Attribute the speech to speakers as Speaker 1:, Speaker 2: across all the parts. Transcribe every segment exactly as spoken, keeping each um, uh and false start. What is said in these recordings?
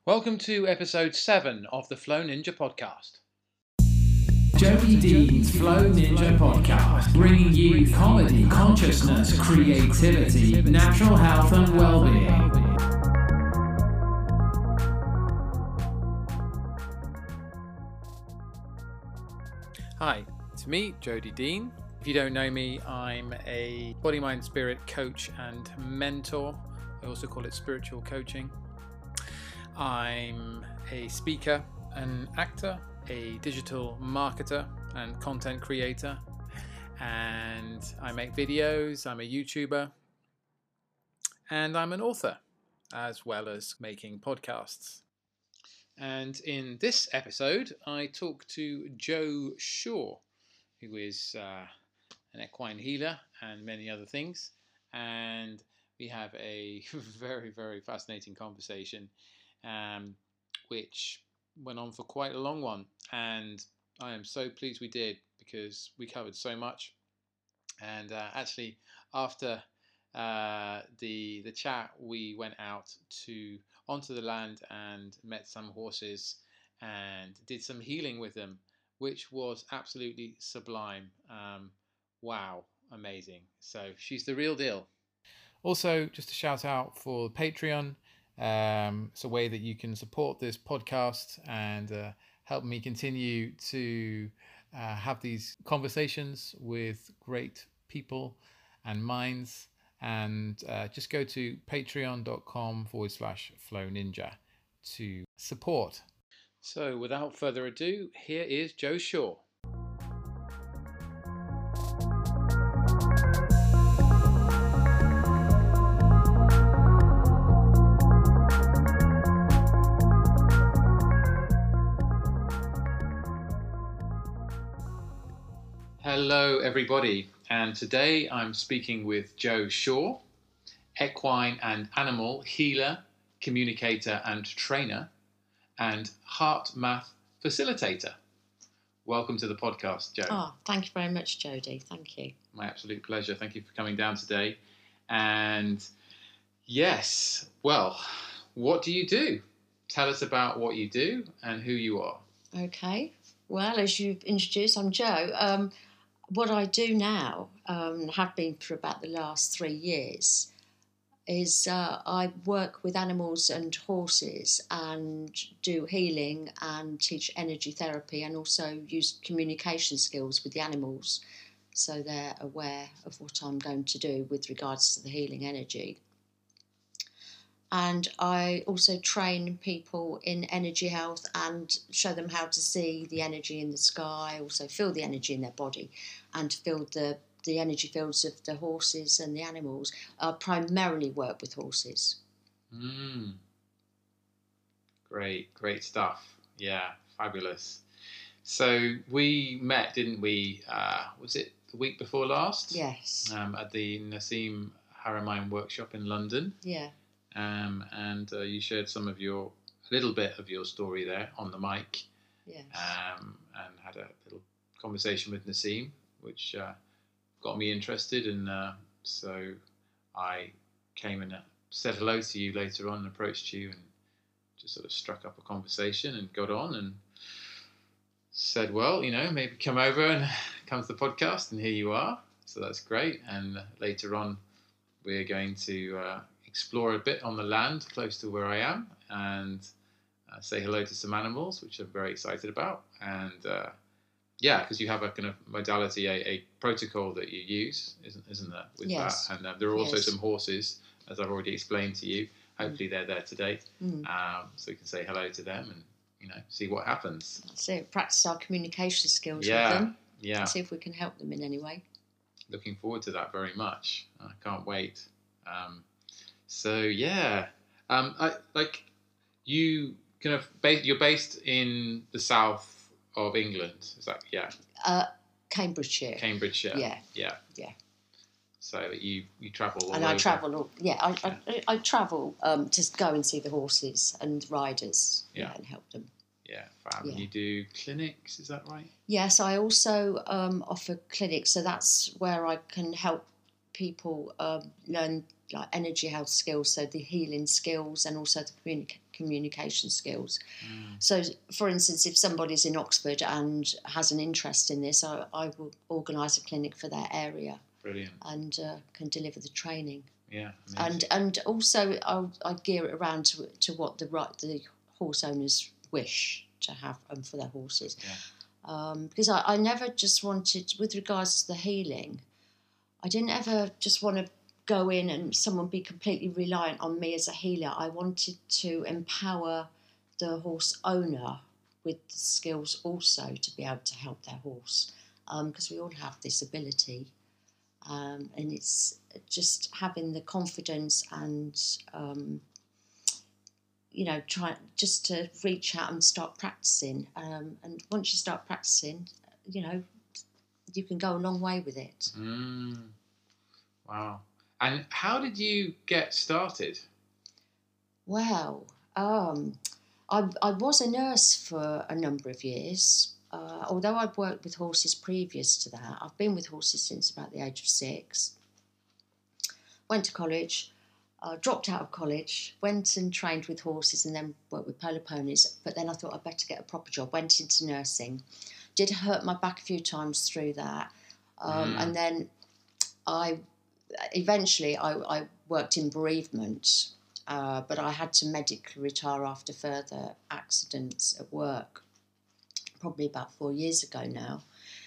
Speaker 1: Welcome to episode seven of the Flow Ninja podcast.
Speaker 2: Jody Dean's Flow Ninja podcast, bringing you comedy, consciousness, creativity, natural health and well-being.
Speaker 1: Hi, it's me, Jody Dean. If you don't know me, I'm a body, mind, spirit coach and mentor. I also call it spiritual coaching. I'm a speaker, an actor, a digital marketer and content creator, and I make videos. I'm a YouTuber, and I'm an author, as well as making podcasts. And in this episode, I talk to Joe Shaw, who is uh, an equine healer and many other things, and we have a very, very fascinating conversation, um, which went on for quite a long one, and I am so pleased we did because we covered so much. And uh, actually, after uh, the the chat, we went out to onto the land and met some horses and did some healing with them, which was absolutely sublime. Um, wow, amazing! So she's the real deal. Also, just a shout out for Patreon. Um, it's a way that you can support this podcast and uh, help me continue to uh, have these conversations with great people and minds. And uh, just go to patreon.com forward slash flow ninja to support. So without further ado, here is Joe Shaw. Hello everybody, and today I'm speaking with Joe Shaw, equine and animal healer, communicator and trainer, and heart math facilitator. Welcome to the podcast, Joe.
Speaker 3: Oh, thank you very much, Jody. Thank you.
Speaker 1: My absolute pleasure. Thank you for coming down today. And yes, well, what do you do? Tell us about what you do and who you are.
Speaker 3: Okay. Well, as you've introduced, I'm Joe. Um, what I do now, um, have been for about the last three years, is uh, I work with animals and horses and do healing and teach energy therapy and also use communication skills with the animals so they're aware of what I'm going to do with regards to the healing energy. And I also train people in energy health and show them how to see the energy in the sky, also feel the energy in their body and feel the, the energy fields of the horses and the animals. I primarily work with horses.
Speaker 1: Mm. Great, great stuff. Yeah, fabulous. So we met, didn't we? Uh, was it the week before last?
Speaker 3: Yes.
Speaker 1: Um, at the Nassim Haramein workshop in London.
Speaker 3: Yeah.
Speaker 1: Um, and uh, you shared some of your, a little bit of your story there on the mic.
Speaker 3: Yes.
Speaker 1: Um, and had a little conversation with Nassim, which uh, got me interested. And uh, so I came and said hello to you later on and approached you and just sort of struck up a conversation and got on and said, well, you know, maybe come over and come to the podcast, and here you are. So that's great. And later on, we're going to uh, explore a bit on the land close to where I am and uh, say hello to some animals, which I'm very excited about. And uh, yeah, because you have a kind of modality, a, a protocol that you use, isn't isn't there, with
Speaker 3: Yes.
Speaker 1: that? And uh, there are also
Speaker 3: Yes.
Speaker 1: some horses, as I've already explained to you. Hopefully they're there today,
Speaker 3: Mm.
Speaker 1: um, so you can say hello to them and, you know, see what happens.
Speaker 3: That's it. Practice our communication skills
Speaker 1: Yeah,
Speaker 3: with them.
Speaker 1: yeah.
Speaker 3: See if we can help them in any way.
Speaker 1: Looking forward to that very much. I can't wait. Um, so yeah, um, I, like you kind of ba- you're based in the south of England. Is that yeah?
Speaker 3: Uh, Cambridgeshire.
Speaker 1: Cambridgeshire.
Speaker 3: Yeah.
Speaker 1: Yeah.
Speaker 3: Yeah.
Speaker 1: So you you travel all
Speaker 3: And I
Speaker 1: over.
Speaker 3: travel, all, yeah, I, I, I travel um, to go and see the horses and riders,
Speaker 1: Yeah.
Speaker 3: and help them.
Speaker 1: Yeah, fab.
Speaker 3: Yeah.
Speaker 1: You do clinics, is that right?
Speaker 3: Yes, I also um, offer clinics, so that's where I can help people um, learn like energy health skills, so the healing skills and also the communi- communication skills.
Speaker 1: Mm.
Speaker 3: So, for instance, if somebody's in Oxford and has an interest in this, I, I will organise a clinic for their area.
Speaker 1: Brilliant.
Speaker 3: And uh, can deliver the training.
Speaker 1: Yeah, amazing.
Speaker 3: And and also I I gear it around to to what the right the horse owners wish to have um, for their horses.
Speaker 1: Yeah.
Speaker 3: Um, because I, I never just wanted, with regards to the healing, I didn't ever just want to go in and someone be completely reliant on me as a healer. I wanted to empower the horse owner with the skills also to be able to help their horse, because um, we all have this ability. Um, and it's just having the confidence and, um, you know, try just to reach out and start practicing. Um, and once you start practicing, you know, you can go a long way with it.
Speaker 1: Mm. Wow. And how did you get started?
Speaker 3: Well, um, I, I was a nurse for a number of years. Uh, although I'd worked with horses previous to that, I've been with horses since about the age of six. Went to college, uh, dropped out of college, went and trained with horses and then worked with polo ponies. But then I thought I'd better get a proper job, went into nursing. Did hurt my back a few times through that. Um,
Speaker 1: Mm.
Speaker 3: And then I eventually I, I worked in bereavement, uh, but I had to medically retire after further accidents at work. Probably about four years ago now.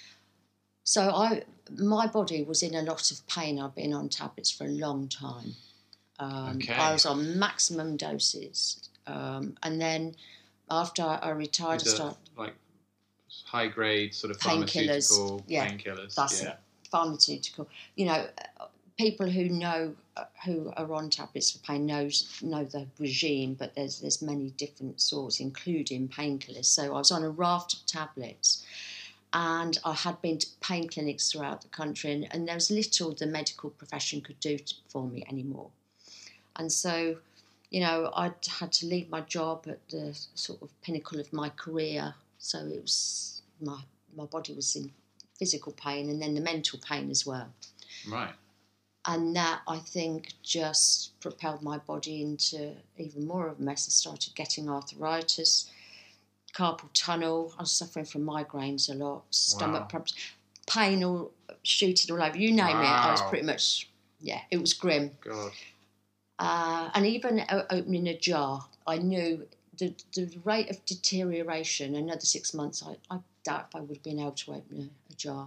Speaker 3: So I, my body was in a lot of pain. I've been on tablets for a long time. Um,
Speaker 1: Okay.
Speaker 3: I was on maximum doses. Um, and then after I retired, I
Speaker 1: These are
Speaker 3: started
Speaker 1: like high grade sort of
Speaker 3: Painkillers,
Speaker 1: pharmaceutical
Speaker 3: yeah,
Speaker 1: painkillers.
Speaker 3: that's
Speaker 1: Yeah.
Speaker 3: it, pharmaceutical. You know, people who know uh, who are on tablets for pain knows know the regime, but there's there's many different sorts, including painkillers. So I was on a raft of tablets, and I had been to pain clinics throughout the country, and, and there was little the medical profession could do to, for me anymore. And so, you know, I'd had to leave my job at the sort of pinnacle of my career. So it was my my body was in physical pain, and then the mental pain as well.
Speaker 1: Right.
Speaker 3: And that, I think, just propelled my body into even more of a mess. I started getting arthritis, carpal tunnel. I was suffering from migraines a lot, stomach
Speaker 1: Wow.
Speaker 3: problems, pain all shooting all over. You name it, I was
Speaker 1: Wow.
Speaker 3: pretty much, yeah, it was grim.
Speaker 1: God.
Speaker 3: Uh, and even o- opening a jar, I knew the, the rate of deterioration, another six months, I, I doubt if I would have been able to open a, a jar.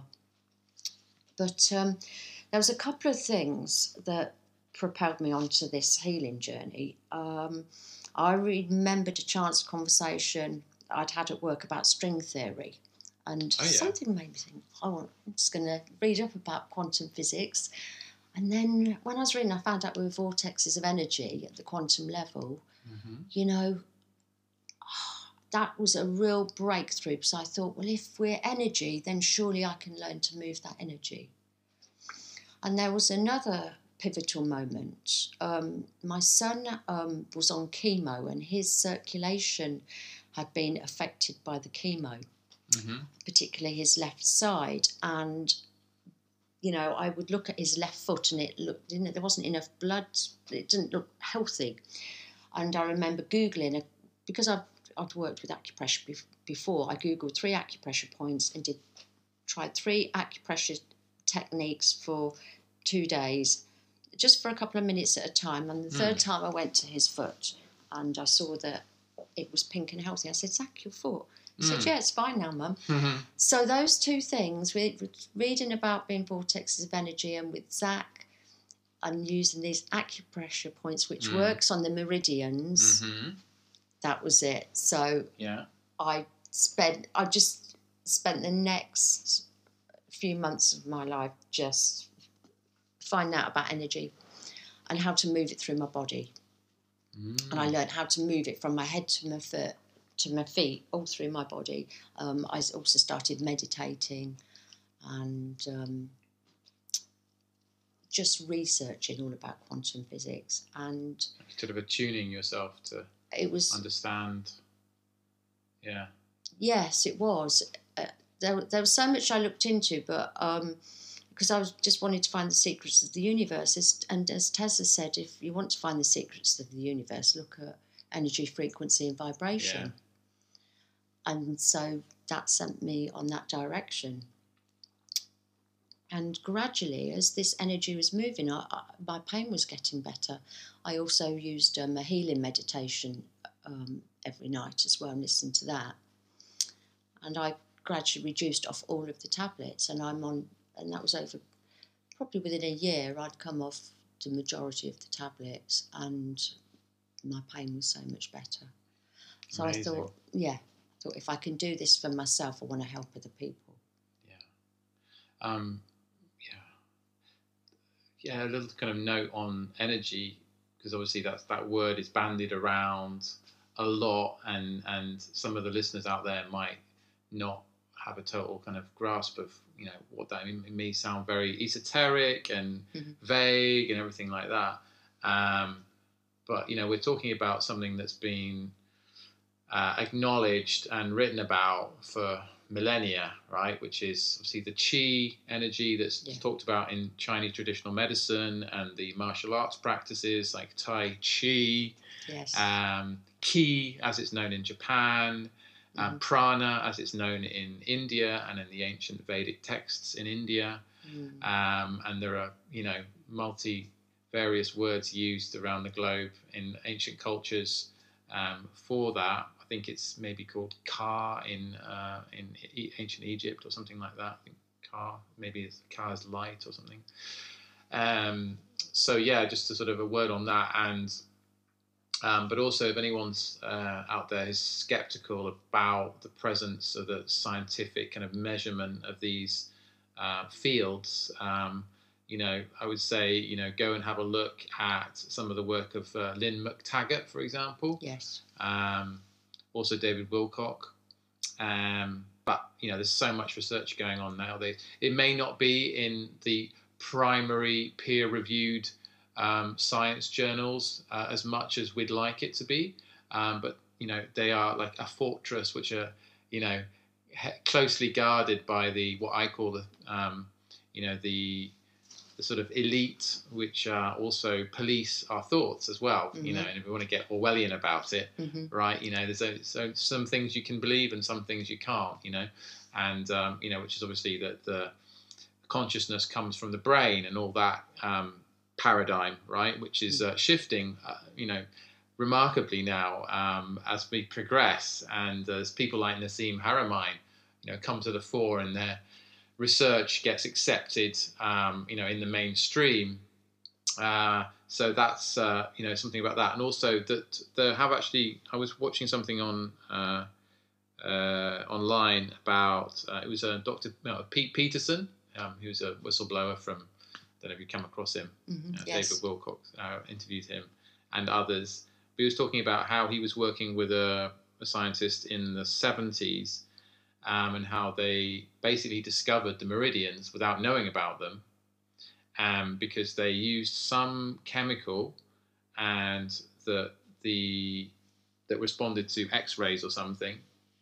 Speaker 3: But um, there was a couple of things that propelled me onto this healing journey. Um, I remembered a chance conversation I'd had at work about string theory. And
Speaker 1: Oh, yeah.
Speaker 3: something made me think, oh, I'm just going to read up about quantum physics. And then when I was reading, I found out we were vortexes of energy at the quantum level.
Speaker 1: Mm-hmm.
Speaker 3: You know, that was a real breakthrough, because I thought, well, if we're energy, then surely I can learn to move that energy. And there was another pivotal moment. Um, my son um, was on chemo, and his circulation had been affected by the chemo,
Speaker 1: Mm-hmm.
Speaker 3: particularly his left side. And, you know, I would look at his left foot, and it looked, you know, there wasn't enough blood. It didn't look healthy. And I remember Googling, a, because I've, I'd worked with acupressure bef- before, I Googled three acupressure points and did tried three acupressure techniques for two days, just for a couple of minutes at a time. And the third
Speaker 1: Mm.
Speaker 3: time I went to his foot and I saw that it was pink and healthy. I said, Zach, your foot. He said,
Speaker 1: Mm.
Speaker 3: yeah, it's fine now, Mum.
Speaker 1: Mm-hmm.
Speaker 3: So those two things, re- reading about being vortexes of energy, and with Zach and using these acupressure points, which
Speaker 1: Mm.
Speaker 3: works on the meridians,
Speaker 1: Mm-hmm.
Speaker 3: that was it. So
Speaker 1: Yeah.
Speaker 3: I spent, I just spent the next few months of my life just finding out about energy and how to move it through my body.
Speaker 1: Mm.
Speaker 3: And I learned how to move it from my head to my foot, to my feet, all through my body. Um, I also started meditating and um, just researching all about quantum physics. And
Speaker 1: Sort of attuning yourself to
Speaker 3: it was,
Speaker 1: understand. Yeah.
Speaker 3: yes, it was. Uh, there, there was so much I looked into, but um, because I was just wanted to find the secrets of the universe. As, and as Tesla said, if you want to find the secrets of the universe, look at energy, frequency, and vibration.
Speaker 1: Yeah.
Speaker 3: And so that sent me on that direction. And gradually, as this energy was moving, I, I, my pain was getting better. I also used um, a healing meditation um, every night as well, and listened to that. And I gradually reduced off all of the tablets, and I'm on, and that was over, probably within a year, I'd come off the majority of the tablets, and my pain was so much better. So Amazing. I thought, yeah, I thought if I can do this for myself, I want to help other people.
Speaker 1: Yeah. Um. Yeah, a little kind of note on energy, because obviously that's, that word is bandied around a lot, and, and some of the listeners out there might not have a total kind of grasp of, you know, what that means. It may sound very esoteric and mm-hmm. vague and everything like that. Um, but, you know, we're talking about something that's been uh, acknowledged and written about for millennia, right, which is obviously the qi energy that's yeah. talked about in Chinese traditional medicine, and the martial arts practices like Tai Chi,
Speaker 3: yes. um,
Speaker 1: Ki as it's known in Japan, mm-hmm. um, Prana as it's known in India and in the ancient Vedic texts in India, mm. um, and there are, you know, multi various words used around the globe in ancient cultures um, for that. I think it's maybe called Ka in uh, in e- ancient Egypt or something like that. I think Ka, maybe it's Ka is light or something. Um, so yeah, just a sort of a word on that, and um, but also if anyone's uh, out there who's skeptical about the presence of the scientific kind of measurement of these uh, fields, um, you know, I would say, you know, go and have a look at some of the work of uh, Lynn McTaggart, for example.
Speaker 3: Yes.
Speaker 1: Um, Also David Wilcock, um, but you know there's so much research going on nowadays. It may not be in the primary peer-reviewed um, science journals uh, as much as we'd like it to be, um, but you know they are like a fortress, which are you know he- closely guarded by the what I call the um, you know the the sort of elite, which uh, also police our thoughts as well, mm-hmm. you know, and if we want to get Orwellian about it, mm-hmm. right, you know, there's a, so some things you can believe and some things you can't, you know, and, um, you know, which is obviously that the consciousness comes from the brain and all that um, paradigm, right, which is uh, shifting, uh, you know, remarkably now um, as we progress, and as people like Nassim Haramein, you know, come to the fore and their research gets accepted, um, you know, in the mainstream. Uh, so that's, uh, you know, something about that. And also that there have actually, I was watching something on uh, uh, online about, uh, it was a Doctor No, Pete Peterson, um, who's a whistleblower from, I don't know if you come across him,
Speaker 3: mm-hmm.
Speaker 1: uh,
Speaker 3: yes.
Speaker 1: David Wilcox uh, interviewed him and others. But he was talking about how he was working with a, a scientist in the seventies, Um, and how they basically discovered the meridians without knowing about them, um, because they used some chemical and the the that responded to X-rays or something,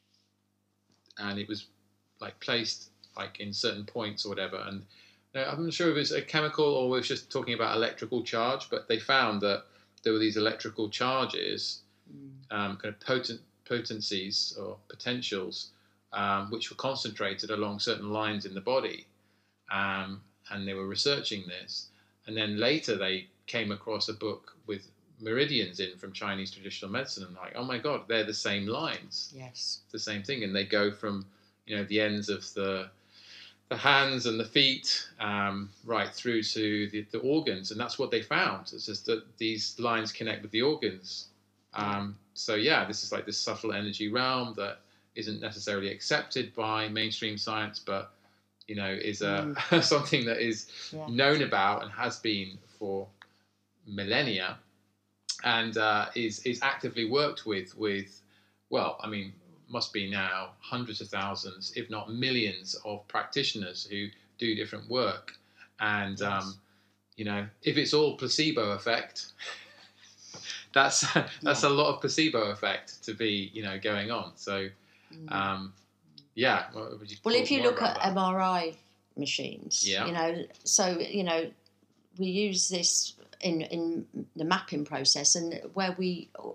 Speaker 1: and it was like placed like in certain points or whatever. And I'm not sure if it's a chemical or we're just talking about electrical charge, but they found that there were these electrical charges, um, kind of potent potencies or potentials. Um, which were concentrated along certain lines in the body, um, and they were researching this. And then later they came across a book with meridians in from Chinese traditional medicine, and like, oh my God, they're the same lines.
Speaker 3: Yes,
Speaker 1: the same thing, and they go from, you know, the ends of the the hands and the feet um, right through to the, the organs, and that's what they found. It's just that these lines connect with the organs. Um, so yeah, this is like this subtle energy realm that isn't necessarily accepted by mainstream science, but you know is a mm. something that is yeah. known about and has been for millennia, and uh, is is actively worked with with well, I mean, must be now hundreds of thousands, if not millions, of practitioners who do different work, and yes. um, you know, if it's all placebo effect. That's that's yeah. a lot of placebo effect to be, you know, going on. So, um, yeah. What would you
Speaker 3: well, if you look at
Speaker 1: that?
Speaker 3: M R I machines,
Speaker 1: yeah.
Speaker 3: you know, so you know, we use this in in the mapping process, and where we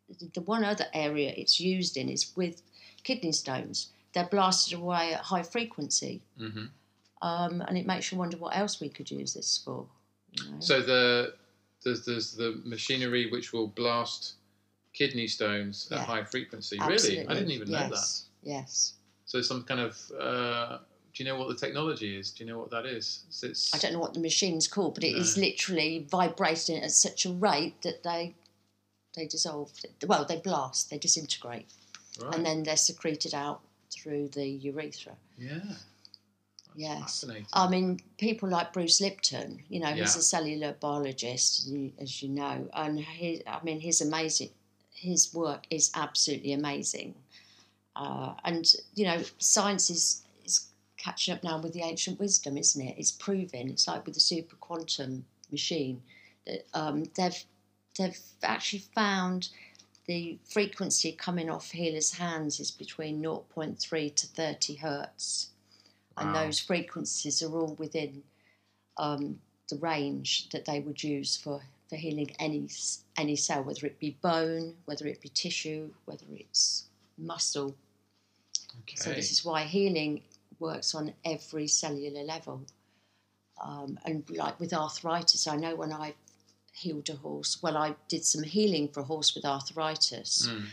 Speaker 3: the one other area it's used in is with kidney stones. They're blasted away at high frequency.
Speaker 1: Mm-hmm.
Speaker 3: Um, and it makes you wonder what else we could use this for. You know?
Speaker 1: So the there's, there's the machinery which will blast kidney stones
Speaker 3: Yeah.
Speaker 1: at high frequency.
Speaker 3: Absolutely.
Speaker 1: Really? I didn't even
Speaker 3: yes.
Speaker 1: know that.
Speaker 3: Yes.
Speaker 1: So some kind of, uh, do you know what the technology is? Do you know what that is? So it's,
Speaker 3: I don't know what the machine's called, but it
Speaker 1: No.
Speaker 3: is literally vibrating at such a rate that they they dissolve. Well, they blast, they disintegrate,
Speaker 1: right.
Speaker 3: and then they're secreted out through the urethra.
Speaker 1: Yeah. That's
Speaker 3: Yes.
Speaker 1: fascinating.
Speaker 3: I mean, people like Bruce Lipton, you know, he's
Speaker 1: Yeah.
Speaker 3: a cellular biologist, as you know, and he, I mean, he's amazing. His work is absolutely amazing. Uh, and, you know, science is, is catching up now with the ancient wisdom, isn't it? It's proven. It's like with the super quantum machine. That, um, they've, they've actually found the frequency coming off healers' hands is between zero point three to thirty hertz. And
Speaker 1: Wow.
Speaker 3: those frequencies are all within um, the range that they would use for, for healing any any cell, whether it be bone, whether it be tissue, whether it's muscle.
Speaker 1: Okay.
Speaker 3: So this is why healing works on every cellular level. Um, and like with arthritis, I know when I healed a horse, well, I did some healing for a horse with arthritis.
Speaker 1: Mm.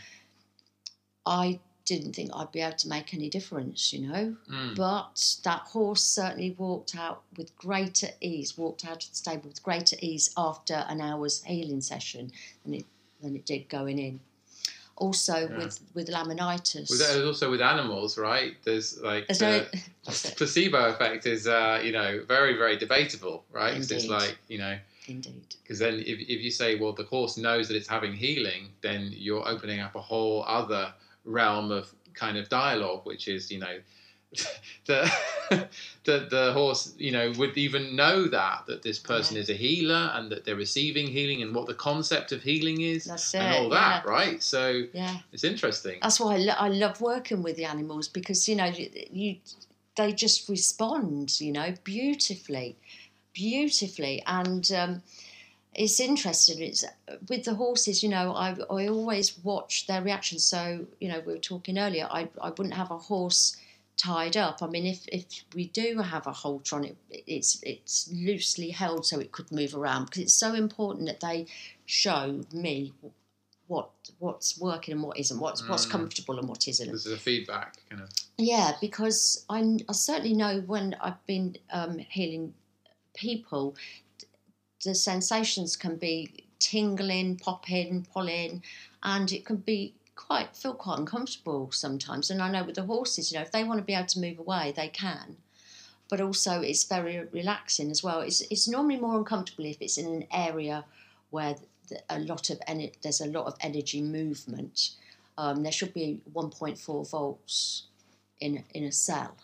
Speaker 3: I didn't think I'd be able to make any difference, you know.
Speaker 1: Mm.
Speaker 3: But that horse certainly walked out with greater ease, walked out of the stable with greater ease after an hour's healing session than it, than it did going in. Also,
Speaker 1: Yeah.
Speaker 3: with, with laminitis.
Speaker 1: With that, also with animals, right? There's like
Speaker 3: There's
Speaker 1: the
Speaker 3: no- that's it.
Speaker 1: placebo effect is, uh, you know, very, very debatable, right? 'Cause it's
Speaker 3: Indeed.
Speaker 1: like, you know,
Speaker 3: Indeed.
Speaker 1: because then if, if you say, well, the horse knows that it's having healing, then you're opening up a whole other realm of kind of dialogue, which is, you know, the, the the horse, you know, would even know that, that this person
Speaker 3: Yeah.
Speaker 1: is a healer and that they're receiving healing and what the concept of healing is
Speaker 3: That's
Speaker 1: and
Speaker 3: it,
Speaker 1: all that,
Speaker 3: yeah.
Speaker 1: right? So
Speaker 3: Yeah.
Speaker 1: it's interesting.
Speaker 3: That's why I, lo- I love working with the animals because, you know, you, you they just respond, you know, beautifully, beautifully. And um, it's interesting. It's with the horses, you know, I, I always watch their reactions. So, you know, we were talking earlier, I, I wouldn't have a horse tied up. I mean, if, if we do have a halter on it, it's it's loosely held so it could move around because it's so important that they show me what what's working and what isn't, what's what's
Speaker 1: Mm.
Speaker 3: comfortable and what isn't.
Speaker 1: This is a feedback kind of.
Speaker 3: Yeah, because I, I certainly know when I've been um, healing people, the sensations can be tingling, popping, pulling, and it can be quite feel quite uncomfortable sometimes. And I know with the horses, you know, if they want to be able to move away, they can. But also, it's very relaxing as well. It's it's normally more uncomfortable if it's in an area where the, a lot of ener- there's a lot of energy movement. Um, there should be one point four volts in in a cell.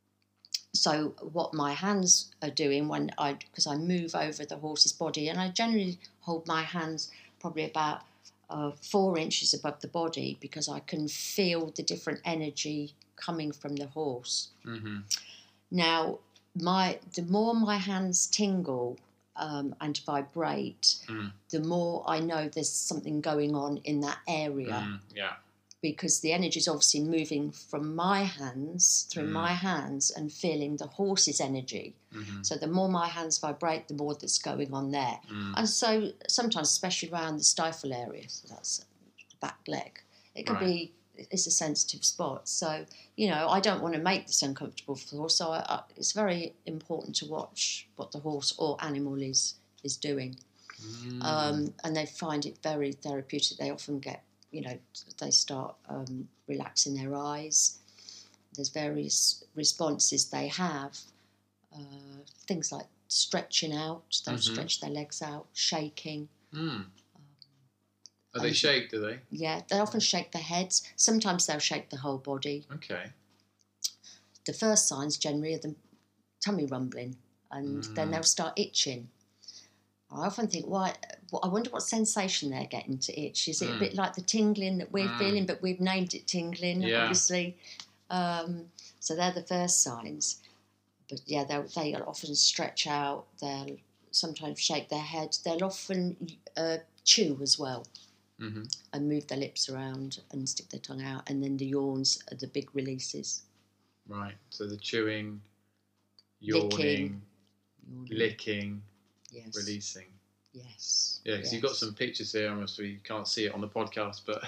Speaker 3: So what my hands are doing when I, because I move over the horse's body, and I generally hold my hands probably about uh, four inches above the body because I can feel the different energy coming from the horse.
Speaker 1: Mm-hmm.
Speaker 3: Now, my the more my hands tingle um, and vibrate,
Speaker 1: Mm.
Speaker 3: the more I know there's something going on in that area.
Speaker 1: Mm, yeah.
Speaker 3: Because the energy is obviously moving from my hands, through
Speaker 1: Mm.
Speaker 3: my hands, and feeling the horse's energy.
Speaker 1: Mm-hmm.
Speaker 3: So the more my hands vibrate, the more that's going on there.
Speaker 1: Mm.
Speaker 3: And so sometimes, especially around the stifle area, so that's the back leg, it can
Speaker 1: Right.
Speaker 3: be, it's a sensitive spot. So, you know, I don't want to make this uncomfortable for the horse. So I, I, it's very important to watch what the horse or animal is, is doing.
Speaker 1: Mm.
Speaker 3: Um, and they find it very therapeutic. They often get, you know, they start um, relaxing their eyes. There's various responses they have. Uh, things like stretching out. They'll
Speaker 1: Mhm.
Speaker 3: stretch their legs out, shaking.
Speaker 1: Mm. Are they
Speaker 3: and-
Speaker 1: shake, do they?
Speaker 3: Yeah, they often shake their heads. Sometimes they'll shake the whole body.
Speaker 1: Okay.
Speaker 3: The first signs generally are the tummy rumbling, and then
Speaker 1: Mm.
Speaker 3: they'll start itching. I often think, why? I wonder what sensation they're getting to itch. Is it a
Speaker 1: Mm.
Speaker 3: bit like the tingling that we're
Speaker 1: Mm.
Speaker 3: feeling, but we've named it tingling,
Speaker 1: Yeah.
Speaker 3: obviously. Um, so they're the first signs. But yeah, they'll, they'll often stretch out. They'll sometimes shake their head. They'll often uh, chew as well.
Speaker 1: Mm-hmm.
Speaker 3: and move their lips around and stick their tongue out, and then the yawns are the big releases.
Speaker 1: Right. So the chewing, yawning,
Speaker 3: Licking,
Speaker 1: licking,
Speaker 3: yes,
Speaker 1: releasing.
Speaker 3: yes,
Speaker 1: Yeah, because
Speaker 3: yes.
Speaker 1: you've got some pictures here. Obviously, you can't see it on the podcast, but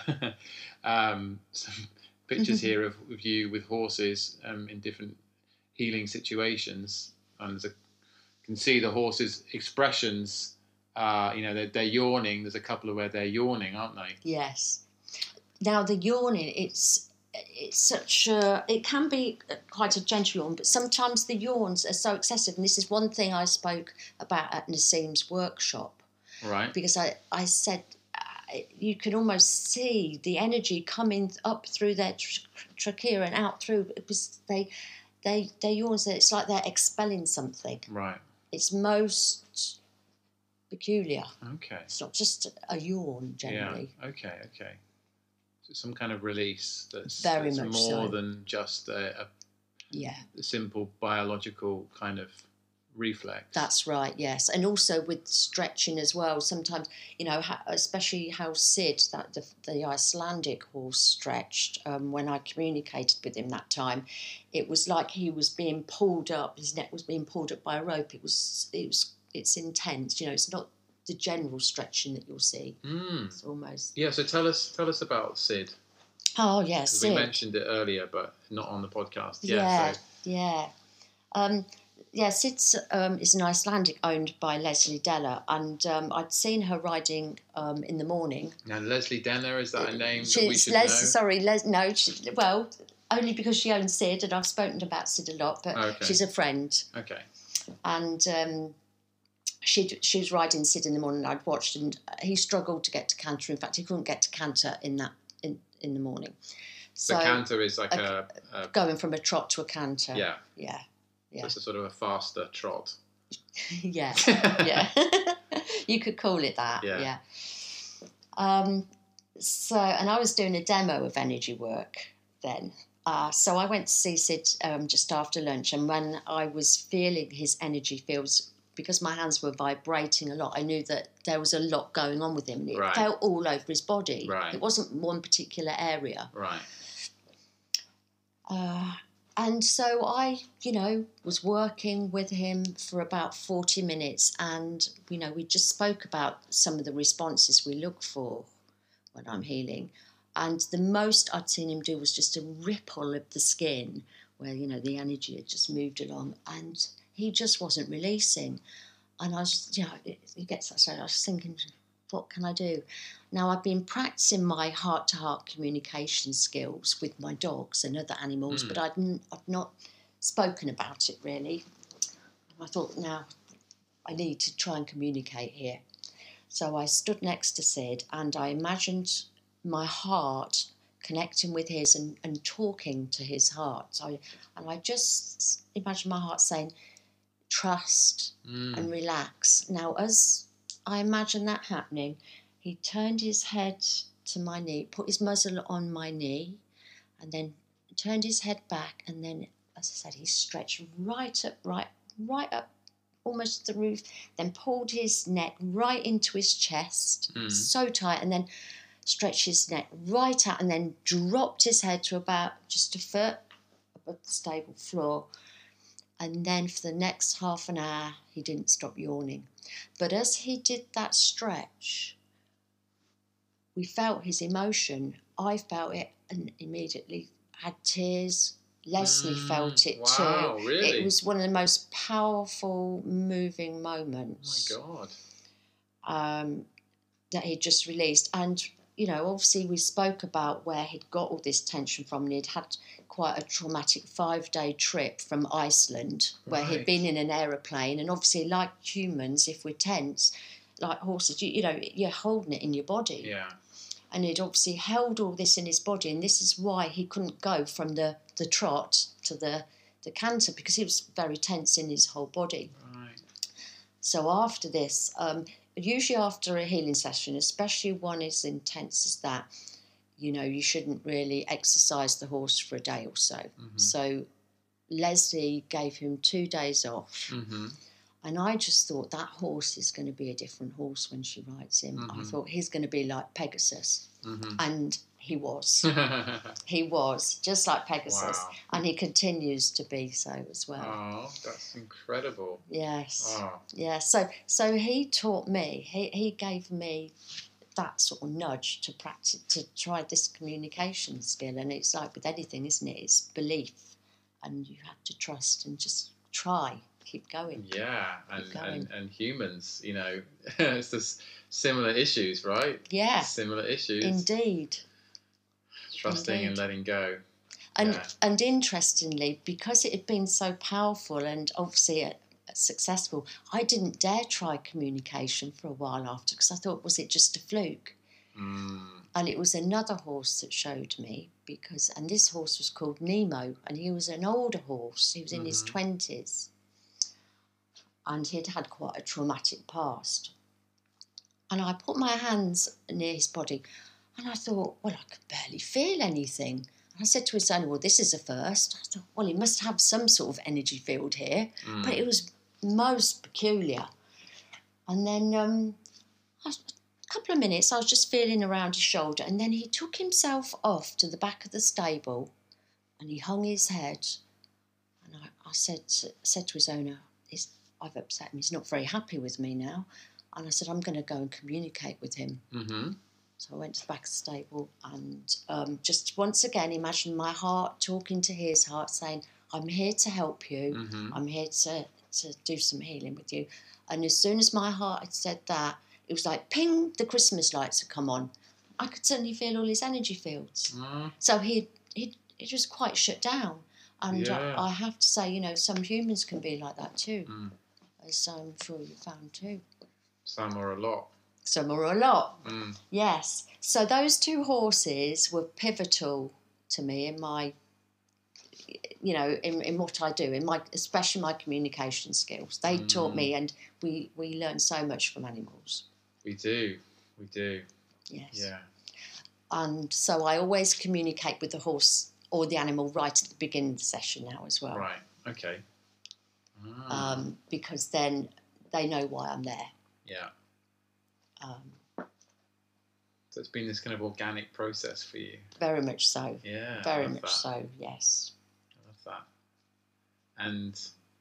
Speaker 1: um, some pictures here of, of you with horses um, in different healing situations, and there's a, you can see the horses' expressions. Uh, you know, they're, they're yawning. There's a couple of where they're yawning, aren't they?
Speaker 3: Yes. Now the yawning, it's it's such a, it can be quite a gentle yawn, but sometimes the yawns are so excessive. And this is one thing I spoke about at Nassim's workshop.
Speaker 1: Right.
Speaker 3: Because I, I said uh, you can almost see the energy coming up through their tra- trachea and out through, because they, they, they yawn, so it's like they're expelling something.
Speaker 1: Right.
Speaker 3: It's most peculiar.
Speaker 1: Okay.
Speaker 3: It's not just a yawn generally.
Speaker 1: Yeah. Okay. Okay. So some kind of release that's,
Speaker 3: Very
Speaker 1: that's
Speaker 3: much
Speaker 1: more
Speaker 3: so.
Speaker 1: than just a, a
Speaker 3: Yeah.
Speaker 1: simple biological kind of reflex.
Speaker 3: That's right, yes. And also with stretching as well. Sometimes, you know, especially how Sid, that the, the Icelandic horse, stretched um, when I communicated with him that time. It was like he was being pulled up. His neck was being pulled up by a rope. It was, it was, it's intense. You know, it's not the general stretching that you'll see.
Speaker 1: Mm.
Speaker 3: It's almost.
Speaker 1: Yeah. So tell us, tell us about Sid.
Speaker 3: Oh yes,
Speaker 1: Because
Speaker 3: Sid.
Speaker 1: we mentioned it earlier, but not on the podcast. Yeah.
Speaker 3: Yeah,
Speaker 1: So.
Speaker 3: yeah. Um, yeah, Sid um, is an Icelandic owned by Leslie Deller, and um, I'd seen her riding um, in the morning.
Speaker 1: Now, Leslie Denner, is that a name
Speaker 3: She's
Speaker 1: that we should
Speaker 3: Les,
Speaker 1: know?
Speaker 3: Sorry, Les, no, she, well, only because she owns Sid, and I've spoken about Sid a lot, but
Speaker 1: Okay.
Speaker 3: she's a friend.
Speaker 1: Okay.
Speaker 3: And um, she she was riding Sid in the morning, and I'd watched, and he struggled to get to canter. In fact, he couldn't get to canter in that in, in the morning. So
Speaker 1: the canter is like
Speaker 3: a,
Speaker 1: a, a
Speaker 3: going from a trot to a canter.
Speaker 1: yeah.
Speaker 3: Yeah.
Speaker 1: So
Speaker 3: Yeah.
Speaker 1: it's a sort of a faster trot.
Speaker 3: yeah, yeah. You could call it that.
Speaker 1: Yeah.
Speaker 3: Yeah. Um, so, and I was doing a demo of energy work then. Uh, so I went to see Sid um, just after lunch, and when I was feeling his energy fields, because my hands were vibrating a lot, I knew that there was a lot going on with him, and it
Speaker 1: Right.
Speaker 3: felt all over his body.
Speaker 1: Right.
Speaker 3: It wasn't one particular area.
Speaker 1: Right.
Speaker 3: Uh, and so I, you know, was working with him for about forty minutes, and, you know, we just spoke about some of the responses we look for when I'm healing. And the most I'd seen him do was just a ripple of the skin where, you know, the energy had just moved along, and he just wasn't releasing. And I was, you know, it, it gets that stage. I was thinking, what can I do? Now, I've been practicing my heart-to-heart communication skills with my dogs and other animals,
Speaker 1: Mm.
Speaker 3: but I'd, n- I'd not spoken about it really. I thought, now, I need to try and communicate here. So I stood next to Sid, and I imagined my heart connecting with his and, and talking to his heart. So I, and I just imagined my heart saying, trust
Speaker 1: Mm.
Speaker 3: and relax. Now, as I imagine that happening, he turned his head to my knee, put his muzzle on my knee, and then turned his head back, and then, as I said, he stretched right up, right, right up, almost to the roof, then pulled his neck right into his chest,
Speaker 1: Mm.
Speaker 3: so tight, and then stretched his neck right out, and then dropped his head to about just a foot above the stable floor. And then for the next half an hour, he didn't stop yawning. But as he did that stretch, we felt his emotion. I felt it and immediately had tears. Leslie
Speaker 1: Mm,
Speaker 3: felt it
Speaker 1: wow,
Speaker 3: too.
Speaker 1: really?
Speaker 3: It was one of the most powerful, moving moments
Speaker 1: Oh my God.
Speaker 3: um, that he'd just released. And, you know, obviously we spoke about where he'd got all this tension from, and he'd had quite a traumatic five-day trip from Iceland where
Speaker 1: Right.
Speaker 3: he'd been in an aeroplane, and obviously like humans, if we're tense, like horses, you, you know, you're holding it in your body.
Speaker 1: Yeah.
Speaker 3: And he'd obviously held all this in his body, and this is why he couldn't go from the, the trot to the, the canter, because he was very tense in his whole body.
Speaker 1: Right.
Speaker 3: So after this, um, usually after a healing session, especially one as intense as that, you know, you shouldn't really exercise the horse for a day or so.
Speaker 1: Mm-hmm.
Speaker 3: So Leslie gave him two days off,
Speaker 1: Mm-hmm.
Speaker 3: And I just thought that horse is going to be a different horse when she rides him.
Speaker 1: Mm-hmm.
Speaker 3: I thought he's going to be like Pegasus.
Speaker 1: Mm-hmm.
Speaker 3: And he was. He was, just like Pegasus.
Speaker 1: Wow.
Speaker 3: And he continues to be so as well.
Speaker 1: Oh, that's incredible.
Speaker 3: Yes.
Speaker 1: Oh.
Speaker 3: Yeah. So so he taught me, he, he gave me that sort of nudge to practice, to try this communication skill. And it's like with anything, isn't it? It's belief. And you have to trust and just try. Keep going.
Speaker 1: Yeah, and,
Speaker 3: Keep going.
Speaker 1: and, and humans, you know, it's just similar issues, right?
Speaker 3: Yeah.
Speaker 1: Similar issues.
Speaker 3: Indeed.
Speaker 1: Trusting
Speaker 3: Indeed.
Speaker 1: and letting go.
Speaker 3: And
Speaker 1: Yeah.
Speaker 3: and interestingly, because it had been so powerful and obviously uh, successful, I didn't dare try communication for a while after, because I thought, was it just a fluke?
Speaker 1: Mm.
Speaker 3: And it was another horse that showed me, because, and this horse was called Nemo, and he was an older horse. He was in his
Speaker 1: Mhm.
Speaker 3: twenties, and he'd had quite a traumatic past. And I put my hands near his body, and I thought, well, I could barely feel anything. And I said to his owner, well, this is a first. I thought, well, he must have some sort of energy field here.
Speaker 1: Mm.
Speaker 3: But it was most peculiar. And then um, I, a couple of minutes, I was just feeling around his shoulder, and then he took himself off to the back of the stable, and he hung his head. And I, I said, said to his owner, he's, I've upset him. He's not very happy with me now. And I said, I'm going to go and communicate with him.
Speaker 1: Mm-hmm.
Speaker 3: So I went to the back of the stable and um, just once again imagined my heart talking to his heart, saying, I'm here to help you.
Speaker 1: Mm-hmm.
Speaker 3: I'm here to, to do some healing with you. And as soon as my heart had said that, it was like, ping, the Christmas lights had come on. I could suddenly feel all his energy fields.
Speaker 1: Mm.
Speaker 3: So he he it was quite shut down. And
Speaker 1: Yeah.
Speaker 3: I, I have to say, you know, some humans can be like that too,
Speaker 1: Mm.
Speaker 3: as I'm sure you found too.
Speaker 1: Some or a lot.
Speaker 3: Some are a lot.
Speaker 1: Mm.
Speaker 3: Yes. So those two horses were pivotal to me in my, you know, in, in what I do, in my, especially my communication skills. They
Speaker 1: Mm.
Speaker 3: taught me, and we, we learn so much from animals.
Speaker 1: We do. We do.
Speaker 3: Yes.
Speaker 1: Yeah.
Speaker 3: And so I always communicate with the horse or the animal right at the beginning of the session now as well.
Speaker 1: Right. Okay. Ah.
Speaker 3: Um, because then they know why I'm there.
Speaker 1: Yeah.
Speaker 3: Um,
Speaker 1: So it's been this kind of organic process for you.
Speaker 3: very much so.
Speaker 1: Yeah. I
Speaker 3: Very
Speaker 1: love
Speaker 3: much
Speaker 1: that.
Speaker 3: so, yes.
Speaker 1: I love that. And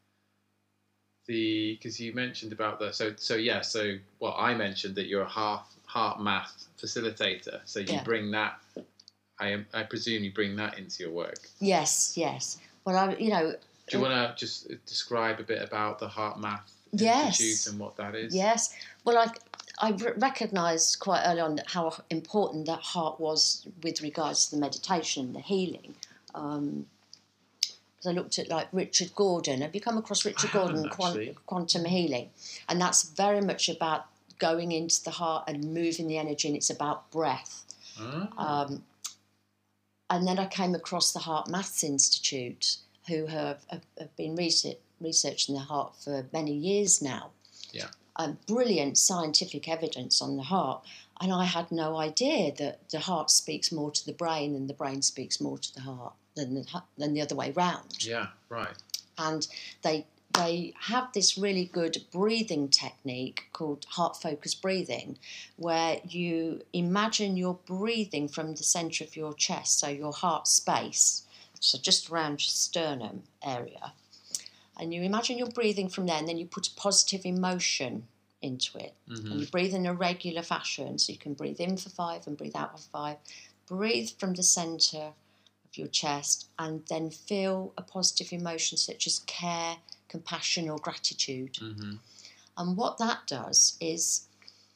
Speaker 1: the because you mentioned about the so so yeah so well I mentioned that you're a heart heart math facilitator. So you
Speaker 3: Yeah.
Speaker 1: bring that. I am I presume you bring that into your work.
Speaker 3: Yes, yes. Well, I, you know,
Speaker 1: Do you want to just describe a bit about the Heart Math
Speaker 3: Yes.
Speaker 1: Institute and what that is?
Speaker 3: yes. Well, I, I r- recognised quite early on how important that heart was with regards to the meditation, the healing. Um, because I looked at like Richard Gordon. Have you come across Richard
Speaker 1: I
Speaker 3: Gordon,
Speaker 1: haven't,
Speaker 3: Quant-
Speaker 1: actually.
Speaker 3: Quantum Healing? And that's very much about going into the heart and moving the energy, and it's about breath.
Speaker 1: Ah.
Speaker 3: Um, and then I came across the Heart Maths Institute, who have, have, have been research, researching the heart for many years now.
Speaker 1: Yeah.
Speaker 3: Um, brilliant scientific evidence on the heart. And I had no idea that the heart speaks more to the brain and the brain speaks more to the heart than the, hu- than the other way round.
Speaker 1: Yeah. Right.
Speaker 3: And they they have this really good breathing technique called heart focused breathing, where you imagine you're breathing from the centre of your chest, so your heart space, so just around your sternum area. And you imagine you're breathing from there, and then you put a positive emotion into it.
Speaker 1: Mm-hmm.
Speaker 3: And you breathe in a regular fashion, so you can breathe in for five and breathe out for five. Breathe from the centre of your chest, and then feel a positive emotion such as care, compassion, or gratitude.
Speaker 1: Mm-hmm.
Speaker 3: And what that does is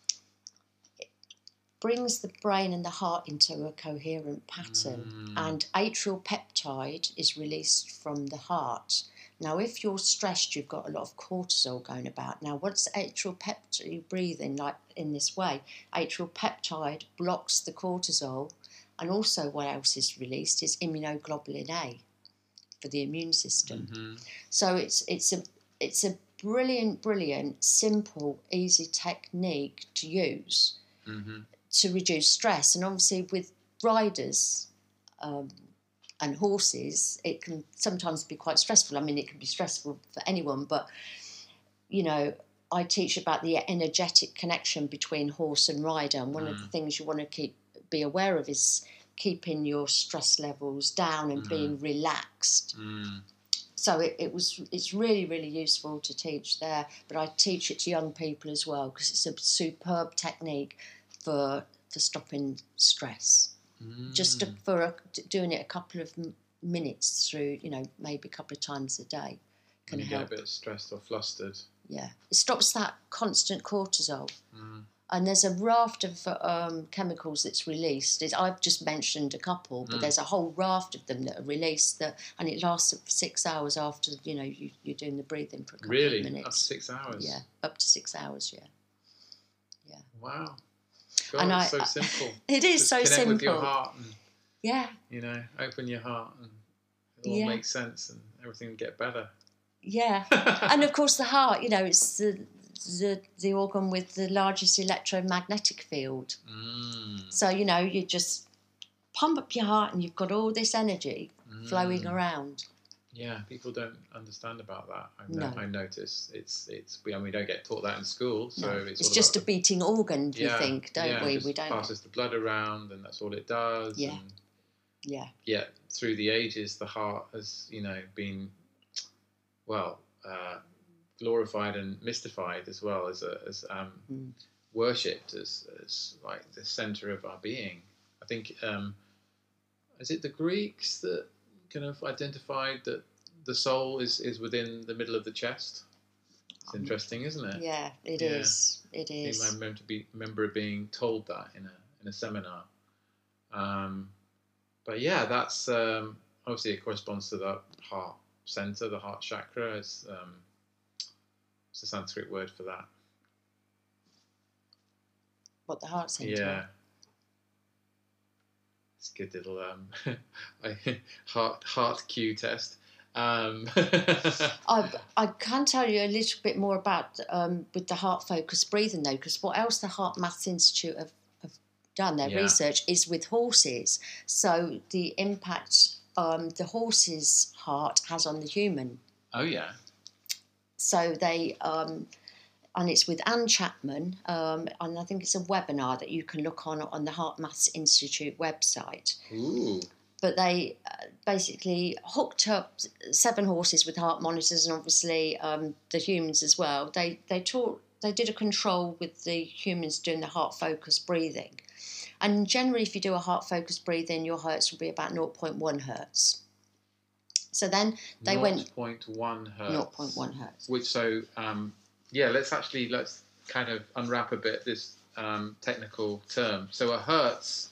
Speaker 3: it brings the brain and the heart into a coherent pattern.
Speaker 1: Mm.
Speaker 3: And atrial peptide is released from the heart. Now, if you're stressed, you've got a lot of cortisol going about. Now, what's atrial peptide? You breathe in like in this way. Atrial peptide blocks the cortisol, and also what else is released is immunoglobulin A for the immune system.
Speaker 1: Mm-hmm.
Speaker 3: So it's it's a it's a brilliant, brilliant, simple, easy technique to use
Speaker 1: Mm-hmm.
Speaker 3: to reduce stress. And obviously, with riders. Um, and horses, it can sometimes be quite stressful. I mean, it can be stressful for anyone, but you know, I teach about the energetic connection between horse and rider, and one
Speaker 1: Mm.
Speaker 3: of the things you want to keep be aware of is keeping your stress levels down and
Speaker 1: Mm.
Speaker 3: being relaxed.
Speaker 1: Mm.
Speaker 3: So it, it was it's really, really useful to teach there, but I teach it to young people as well because it's a superb technique for for stopping stress.
Speaker 1: Mm.
Speaker 3: Just to, for a, doing it a couple of m- minutes through, you know, maybe a couple of times a day can
Speaker 1: When you
Speaker 3: help.
Speaker 1: get a bit stressed or flustered.
Speaker 3: Yeah, it stops that constant cortisol.
Speaker 1: Mm.
Speaker 3: And there's a raft of um, chemicals that's released. It's, I've just mentioned a couple, but
Speaker 1: Mm.
Speaker 3: there's a whole raft of them that are released. That, and it lasts for six hours after, you know, you, you're doing the breathing for a couple
Speaker 1: Really?
Speaker 3: of minutes.
Speaker 1: Up to six hours?
Speaker 3: Yeah, up to six hours, yeah. Yeah.
Speaker 1: Wow. God,
Speaker 3: And
Speaker 1: it's
Speaker 3: I-
Speaker 1: so simple.
Speaker 3: It is
Speaker 1: Just
Speaker 3: so
Speaker 1: connect
Speaker 3: simple.
Speaker 1: with your heart and,
Speaker 3: Yeah,
Speaker 1: you know, open your heart and it all
Speaker 3: Yeah.
Speaker 1: makes sense and everything will get better.
Speaker 3: yeah. And of course, the heart, you know, it's the, the, the organ with the largest electromagnetic field.
Speaker 1: Mm.
Speaker 3: So, you know, you just pump up your heart and you've got all this energy flowing
Speaker 1: Mm.
Speaker 3: around.
Speaker 1: Yeah, people don't understand about that. I, no.
Speaker 3: No.
Speaker 1: I notice it's it's we, I mean, we don't get taught that in school, so
Speaker 3: No,
Speaker 1: it's,
Speaker 3: it's
Speaker 1: all
Speaker 3: just
Speaker 1: about
Speaker 3: a beating organ, we
Speaker 1: yeah,
Speaker 3: think, don't
Speaker 1: yeah,
Speaker 3: we?
Speaker 1: just
Speaker 3: We don't.
Speaker 1: passes the blood around, and that's all it does.
Speaker 3: Yeah.
Speaker 1: And
Speaker 3: Yeah,
Speaker 1: yet through the ages, the heart has, you know, been well uh, glorified and mystified as well as a, as um,
Speaker 3: Mm.
Speaker 1: worshipped as as like the center of our being. I think um, is it the Greeks that kind of identified that the soul is, is within the middle of the chest? It's
Speaker 3: Um,
Speaker 1: interesting, isn't it?
Speaker 3: yeah, it
Speaker 1: Yeah.
Speaker 3: is. It
Speaker 1: I think
Speaker 3: is.
Speaker 1: I remember, to be, remember being told that in a in a seminar. Um, but yeah, that's um, obviously it corresponds to the heart center, the heart chakra. It's, um, it's a Sanskrit word for that.
Speaker 3: What the heart centre.
Speaker 1: Yeah. It's a good little um, I- heart heart Q test. Um,
Speaker 3: I, I can tell you a little bit more about um, with the heart focused breathing though, because what else the Heart Maths Institute have, have done, their
Speaker 1: Yeah.
Speaker 3: research is with horses. So the impact um, the horse's heart has on the human.
Speaker 1: oh yeah.
Speaker 3: So they, um, and it's with Anne Chapman, um, and I think it's a webinar that you can look on on the Heart Maths Institute website.
Speaker 1: Ooh.
Speaker 3: But they uh, basically hooked up seven horses with heart monitors, and obviously um, the humans as well. They they taught they did a control with the humans doing the heart focused breathing, and generally, if you do a heart focused breathing, your hertz will be about zero point one hertz. So then they went
Speaker 1: zero point one hertz.
Speaker 3: zero point one hertz.
Speaker 1: Which so um, yeah, let's actually let's kind of unwrap a bit this um, technical term. So a hertz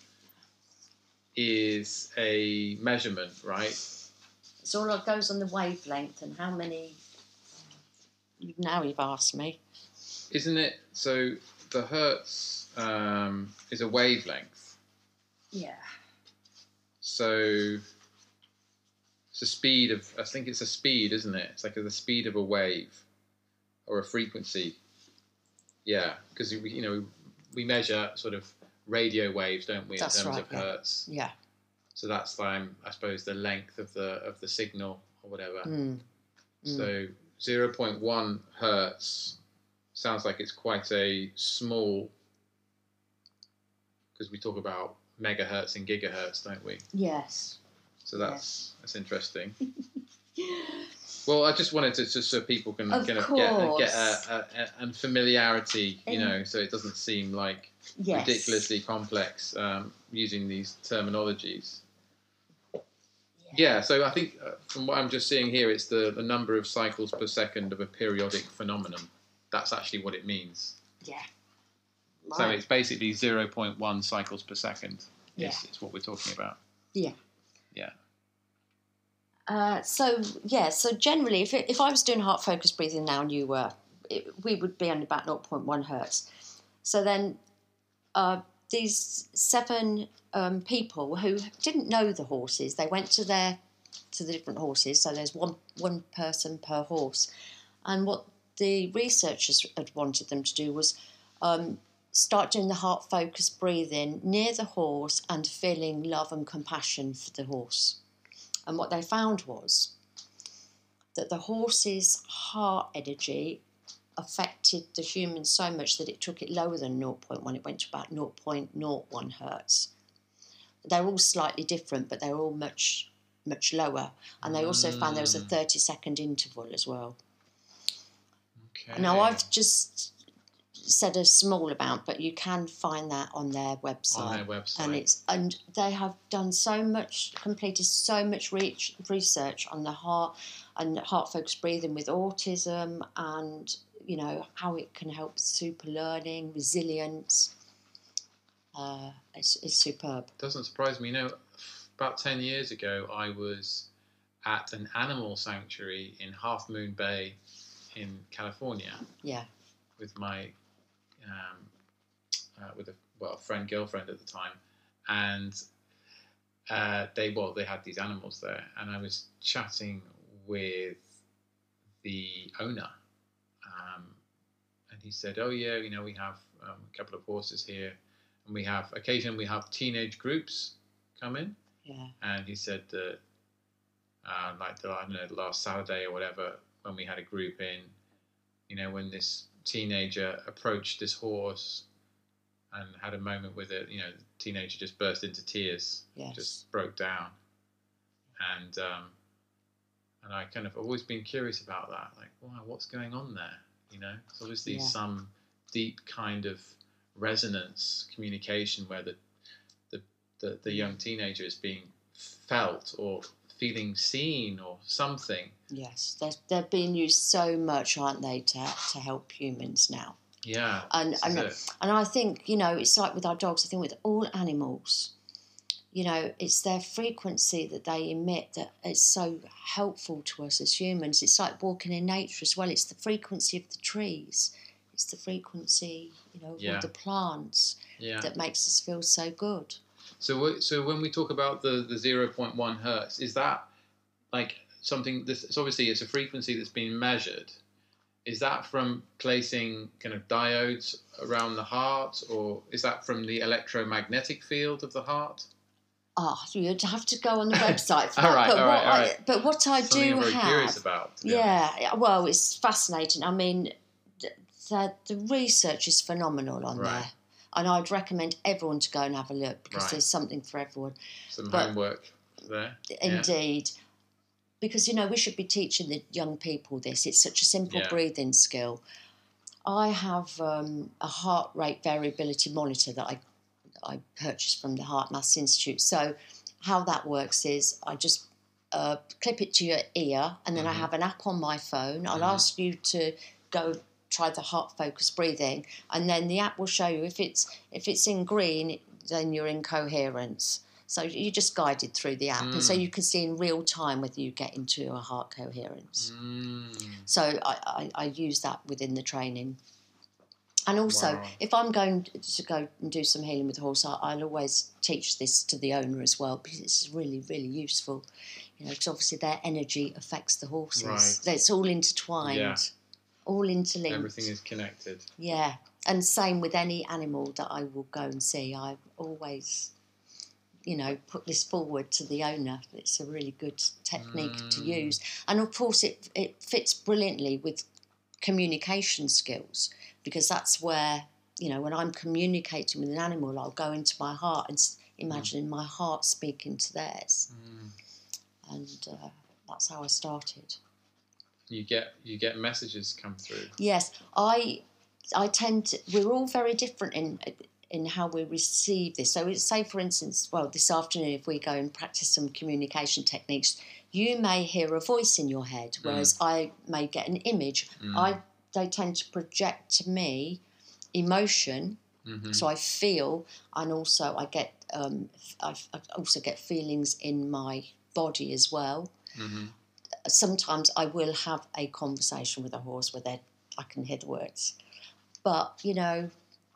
Speaker 1: is a measurement, right?
Speaker 3: So all that goes on the wavelength and how many. Now you've asked me.
Speaker 1: Isn't it? So the hertz um, is a wavelength.
Speaker 3: Yeah.
Speaker 1: So it's a speed of. I think it's a speed, isn't it? It's like the speed of a wave or a frequency. Yeah, because you know we measure sort of radio waves, don't we, in
Speaker 3: That's
Speaker 1: terms
Speaker 3: right,
Speaker 1: of
Speaker 3: yeah.
Speaker 1: hertz?
Speaker 3: Yeah.
Speaker 1: So that's um, I suppose the length of the of the signal or whatever.
Speaker 3: Mm. Mm.
Speaker 1: So zero point one hertz sounds like it's quite a small, because we talk about megahertz and gigahertz, don't we?
Speaker 3: Yes.
Speaker 1: So that's that's interesting. Well, I just wanted to just so people can
Speaker 3: Of
Speaker 1: kind of get
Speaker 3: course.
Speaker 1: get a, a, a, and familiarity, you
Speaker 3: In-
Speaker 1: know, so it doesn't seem like
Speaker 3: Yes.
Speaker 1: ridiculously complex um, using these terminologies. Yeah, so I think uh, from what I'm just seeing here, it's the, the number of cycles per second of a periodic phenomenon. That's actually what it means.
Speaker 3: Yeah.
Speaker 1: So
Speaker 3: Right.
Speaker 1: it's basically zero point one cycles per second.
Speaker 3: Yeah.
Speaker 1: Is, is what we're talking about.
Speaker 3: Yeah.
Speaker 1: Yeah.
Speaker 3: Uh, so yeah, so generally, if it, if I was doing heart focused breathing now and you were, it, we would be on about zero point one hertz. So then, uh, these seven um, people who didn't know the horses, they went to their to the different horses. So there's one one person per horse, and what the researchers had wanted them to do was um, start doing the heart focused breathing near the horse and feeling love and compassion for the horse. And what they found was that the horse's heart energy affected the human so much that it took it lower than zero point one. It went to about zero point zero one hertz. They're all slightly different, but they're all much, much lower. And they also mm. found there was a thirty second interval as well. Okay. Now, I've just said a small amount, but you can find that on their website.
Speaker 1: On their website.
Speaker 3: And, it's, and they have done so much, completed so much re- research on the heart and heart-focused breathing with autism and, you know, how it can help super learning, resilience. Uh, it's, it's superb.
Speaker 1: Doesn't surprise me. You know, about ten years ago, I was at an animal sanctuary in Half Moon Bay in California.
Speaker 3: Yeah.
Speaker 1: With my, um, uh, with a well friend, girlfriend at the time, and uh, they well they had these animals there, and I was chatting with the owner, um, and he said, "Oh yeah, you know, we have um, a couple of horses here." And we have, occasionally we have teenage groups come in.
Speaker 3: Yeah.
Speaker 1: And he said that, uh, like, the, I don't know, the last Saturday or whatever, when we had a group in, you know, when this teenager approached this horse and had a moment with it, you know, the teenager just burst into tears.
Speaker 3: Yes.
Speaker 1: Just broke down. And, um, and I kind of always been curious about that. Like, wow, what's going on there? You know, it's obviously yeah. some deep kind of resonance communication where the, the the the young teenager is being felt or feeling seen or something.
Speaker 3: Yes, they're, they're being used so much, aren't they, to to help humans now.
Speaker 1: Yeah,
Speaker 3: and and, and I think, you know, it's like with our dogs. I think with all animals, you know, it's their frequency that they emit that is so helpful to us as humans. It's like walking in nature as well. It's the frequency of the trees. It's the frequency, you know,
Speaker 1: yeah.
Speaker 3: of the plants
Speaker 1: yeah.
Speaker 3: that makes us feel so good.
Speaker 1: So, so when we talk about the, the zero point one hertz, is that like something? This it's obviously it's a frequency that's been measured. Is that from placing kind of diodes around the heart, or is that from the electromagnetic field of the heart?
Speaker 3: Ah, oh, you'd have to go on the website for
Speaker 1: all
Speaker 3: that.
Speaker 1: Right,
Speaker 3: but
Speaker 1: all
Speaker 3: what
Speaker 1: right, all
Speaker 3: I,
Speaker 1: right.
Speaker 3: But what I
Speaker 1: Something
Speaker 3: do
Speaker 1: I'm very
Speaker 3: have,
Speaker 1: curious about.
Speaker 3: Yeah, honest. Well, it's fascinating. I mean, the the research is phenomenal on
Speaker 1: right.
Speaker 3: there, and I'd recommend everyone to go and have a look because
Speaker 1: right.
Speaker 3: there's something for everyone.
Speaker 1: Some
Speaker 3: but
Speaker 1: homework there.
Speaker 3: Indeed. Yeah. Because, you know, we should be teaching the young people this. It's such a simple yeah. breathing skill. I have um, a heart rate variability monitor that I I purchased from the Heart Maths Institute. So how that works is I just uh, clip it to your ear, and then mm-hmm. I have an app on my phone. I'll mm-hmm. ask you to go try the heart focused breathing, and then the app will show you if it's if it's in green, then you're in coherence. So you're just guided through the app, mm. and so you can see in real time whether you get into a heart coherence.
Speaker 1: Mm.
Speaker 3: So I, I, I use that within the training. And also,
Speaker 1: wow.
Speaker 3: if I'm going to go and do some healing with the horse, I, I'll always teach this to the owner as well, because it's really, really useful. You know, because obviously their energy affects the horses.
Speaker 1: Right.
Speaker 3: It's all intertwined,
Speaker 1: yeah.
Speaker 3: all interlinked.
Speaker 1: Everything is connected.
Speaker 3: Yeah, and same with any animal that I will go and see. I always, you know, put this forward to the owner. It's a really good technique mm. to use. And of course it it fits brilliantly with communication skills, because that's where, you know, when I'm communicating with an animal, I'll go into my heart and imagine mm. my heart speaking to theirs. Mm. And uh, that's how I started.
Speaker 1: You get you get messages come through.
Speaker 3: Yes, I I tend to, we're all very different in in how we receive this. So say, for instance, well, this afternoon, if we go and practice some communication techniques, you may hear a voice in your head, whereas mm. I may get an image. Mm. I They tend to project to me emotion, mm-hmm. so I feel, and also I get um, I, I also get feelings in my body as well. Mm-hmm. Sometimes I will have a conversation with a horse where they I can hear the words, but you know.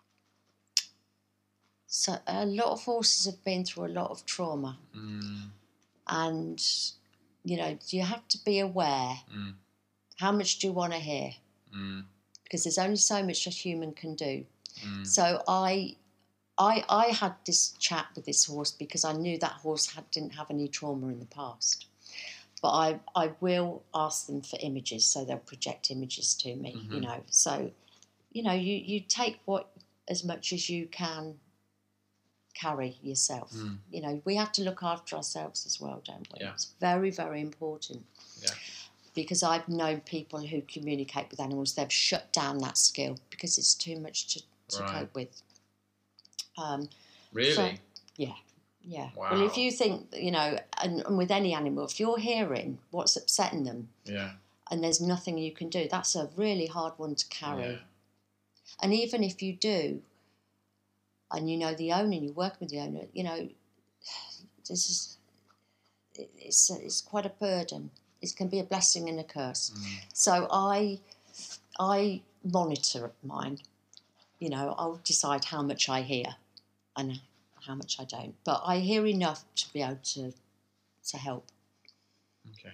Speaker 3: So a lot of horses have been through a lot of trauma, mm. and you know you have to be aware. Mm. How much do you want to hear? Mm. Because there's only so much a human can do. Mm. So I, I, I had this chat with this horse because I knew that horse had, didn't have any trauma in the past. but I, I will ask them for images, so they'll project images to me,
Speaker 1: Mm-hmm.
Speaker 3: you know. So, you know, you, you take what as much as you can carry yourself.
Speaker 1: Mm.
Speaker 3: You know, we have to look after ourselves as well, don't we?
Speaker 1: Yeah.
Speaker 3: It's very, very important.
Speaker 1: Yeah.
Speaker 3: Because I've known people who communicate with animals, they've shut down that skill because it's too much to, to
Speaker 1: Right.
Speaker 3: cope with. Um,
Speaker 1: Really?
Speaker 3: so- yeah, yeah.
Speaker 1: Wow.
Speaker 3: Well, if you think, you know, and, and with any animal, if you're hearing what's upsetting them
Speaker 1: Yeah.
Speaker 3: and there's nothing you can do, that's a really hard one to carry.
Speaker 1: Yeah.
Speaker 3: And even if you do, and you know the owner, and you work with the owner, you know, this is, it's, it's quite a burden. It can be a blessing and a curse.
Speaker 1: Mm.
Speaker 3: So I, I monitor mine. You know, I'll decide how much I hear and how much I don't. But I hear enough to be able to, to help.
Speaker 1: Okay.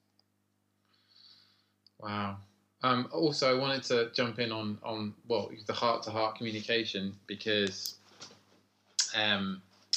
Speaker 1: Wow. Um, also, I wanted to jump in on, on well, the heart-to-heart communication because, um,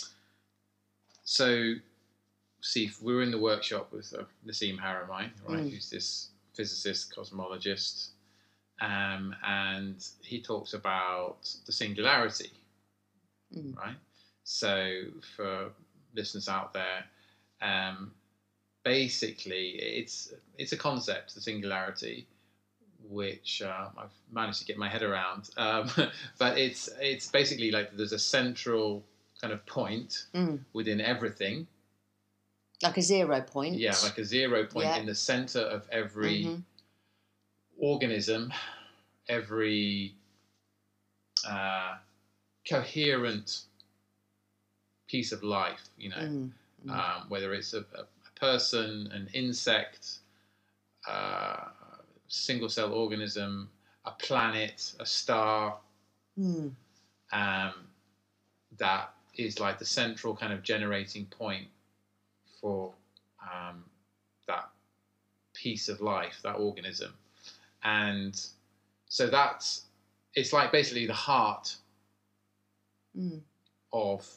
Speaker 1: so, see, we were in the workshop with uh, Nassim Haramein, right,
Speaker 3: Mm.
Speaker 1: who's this physicist, cosmologist, um, and he talks about the singularity,
Speaker 3: Mm.
Speaker 1: right? So, for listeners out there, um, basically, it's it's a concept, the singularity, which uh, I've managed to get my head around. Um, but it's it's basically like there's a central kind of point
Speaker 3: Mm.
Speaker 1: within everything.
Speaker 3: Like a zero point.
Speaker 1: Yeah, like a zero point
Speaker 3: Yeah.
Speaker 1: in the center of every
Speaker 3: Mhm.
Speaker 1: organism, every uh, coherent piece of life, you know,
Speaker 3: Mm. Mm.
Speaker 1: um, whether it's a, a person, an insect, uh, single cell organism, a planet, a star,
Speaker 3: Mm.
Speaker 1: um, that is like the central kind of generating point for um, that piece of life, that organism. And so that's, it's like basically the heart
Speaker 3: Mm.
Speaker 1: of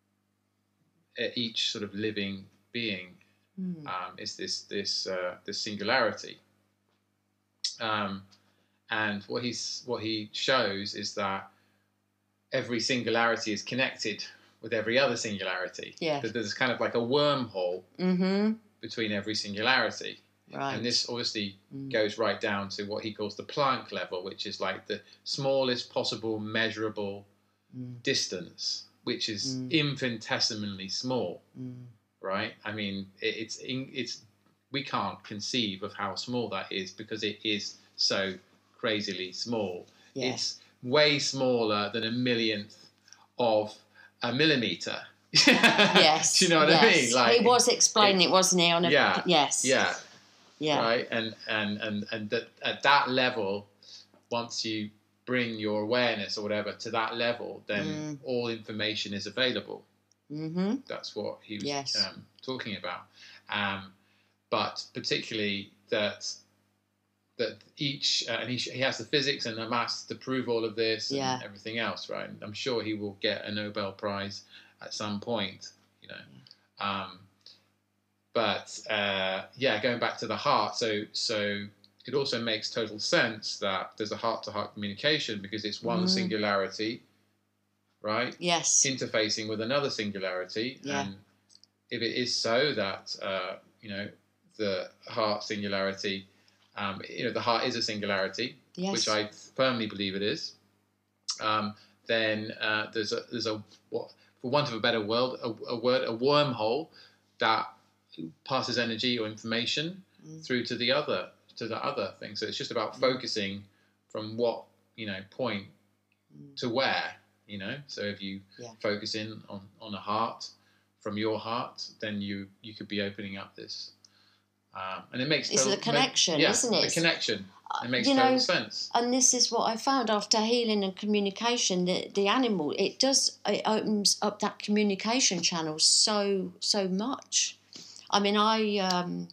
Speaker 1: each sort of living being.
Speaker 3: Mm.
Speaker 1: Um, is this this uh, this singularity, um, and what he's what he shows is that every singularity is connected with every other singularity.
Speaker 3: Yeah.
Speaker 1: That there's kind of like a wormhole
Speaker 3: Mm-hmm.
Speaker 1: between every singularity,
Speaker 3: Right.
Speaker 1: and this obviously
Speaker 3: Mm.
Speaker 1: goes right down to what he calls the Planck level, which is like the smallest possible measurable
Speaker 3: Mm.
Speaker 1: distance, which is
Speaker 3: Mm.
Speaker 1: infinitesimally small.
Speaker 3: Mm.
Speaker 1: Right? I mean, it, it's in, it's we can't conceive of how small that is because it is so crazily small.
Speaker 3: Yeah.
Speaker 1: It's way smaller than a millionth of a millimeter.
Speaker 3: Yes.
Speaker 1: Do you know what
Speaker 3: yes.
Speaker 1: I mean? Like
Speaker 3: he was explaining it, wasn't he? On a
Speaker 1: Yeah.
Speaker 3: yes.
Speaker 1: yeah,
Speaker 3: Yeah.
Speaker 1: right. And and and and that at that level, once you bring your awareness or whatever to that level, then
Speaker 3: Mm.
Speaker 1: all information is available.
Speaker 3: Mm-hmm.
Speaker 1: That's what he was
Speaker 3: Yes.
Speaker 1: um, talking about. Um, but particularly that that each, uh, and he, he has the physics and the maths to prove all of this and
Speaker 3: Yeah.
Speaker 1: everything else, right? And I'm sure he will get a Nobel Prize at some point, you know. Um, but uh, yeah, going back to the heart, so so it also makes total sense that there's a heart-to-heart communication because it's one
Speaker 3: Mm.
Speaker 1: singularity, right?
Speaker 3: Yes.
Speaker 1: Interfacing with another singularity,
Speaker 3: Yeah.
Speaker 1: and if it is so that uh, you know the heart singularity, um, you know the heart is a singularity,
Speaker 3: Yes.
Speaker 1: which I firmly believe it is, um, then uh, there's a there's a what, for want of a better word, a, a word, a wormhole that passes energy or information
Speaker 3: Mm.
Speaker 1: through to the other to the other thing. So it's just about
Speaker 3: Mm.
Speaker 1: focusing from what you know point
Speaker 3: Mm.
Speaker 1: to where. You know, so if you
Speaker 3: Yeah.
Speaker 1: focus in on, on a heart from your heart, then you you could be opening up this, um, and it makes
Speaker 3: It's
Speaker 1: total,
Speaker 3: the connection,
Speaker 1: yeah,
Speaker 3: isn't it?
Speaker 1: The connection. It makes
Speaker 3: you
Speaker 1: total
Speaker 3: know,
Speaker 1: sense.
Speaker 3: And this is what I found after healing and communication. The the animal, it does, it opens up that communication channel so so much. I mean, I um,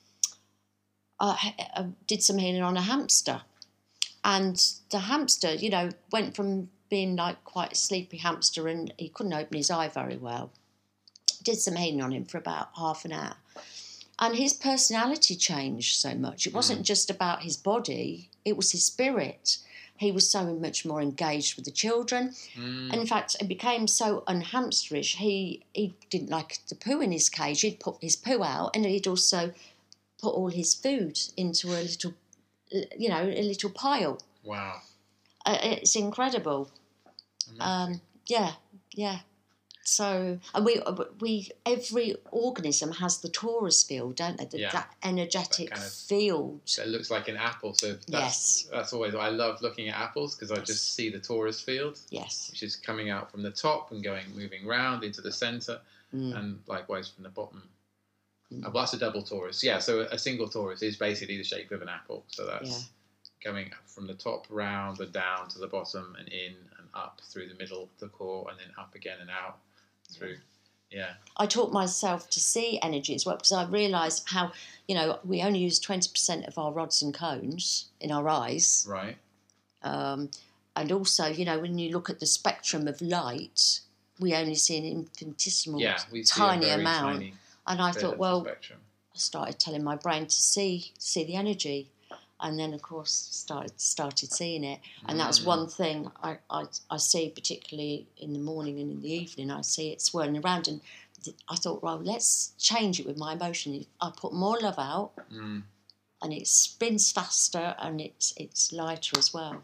Speaker 3: I, I did some healing on a hamster, and the hamster, you know, went from being like quite a sleepy hamster, and he couldn't open his eye very well. Did some healing on him for about half an hour, And his personality changed so much. It wasn't mm. just about his body, it was his spirit. He was so much more engaged with the children. Mm. And in fact, it became so unhamsterish. He, he didn't like the poo in his cage. He'd put his poo out, and he'd also put all his food into a little, you know, a little pile.
Speaker 1: Wow.
Speaker 3: Uh, it's incredible. Um, yeah, yeah. So, and we, we, every organism has the torus field, don't they? The,
Speaker 1: yeah.
Speaker 3: That energetic
Speaker 1: that kind of,
Speaker 3: field.
Speaker 1: That looks like an apple. So that's,
Speaker 3: yes.
Speaker 1: that's always, I love looking at apples because I yes. just see the torus field.
Speaker 3: Yes.
Speaker 1: Which is coming out from the top and going, moving round into the centre, mm. and likewise from the bottom. Mm. Uh, well, that's a double torus. Yeah, so a single torus is basically the shape of an apple. So that's yeah. going from the top round and down to the bottom and in and up through the middle, the core, and then up again and out. Through, yeah.
Speaker 3: I taught myself to see energy as well because I realised how, you know, we only use twenty percent of our rods and cones in our eyes.
Speaker 1: Right.
Speaker 3: Um, and also, you know, when you look at the spectrum of light, we only see an infinitesimal,
Speaker 1: yeah, we see
Speaker 3: tiny
Speaker 1: a very
Speaker 3: amount.
Speaker 1: Tiny
Speaker 3: and I thought, well,
Speaker 1: spectrum.
Speaker 3: I started telling my brain to see see the energy. And then, of course, started started seeing it. And that's one thing I, I, I see, particularly in the morning and in the evening. I see it swirling around. And I thought, well, let's change it with my emotion. I put more love out, mm. and it spins faster, and it's it's lighter as well.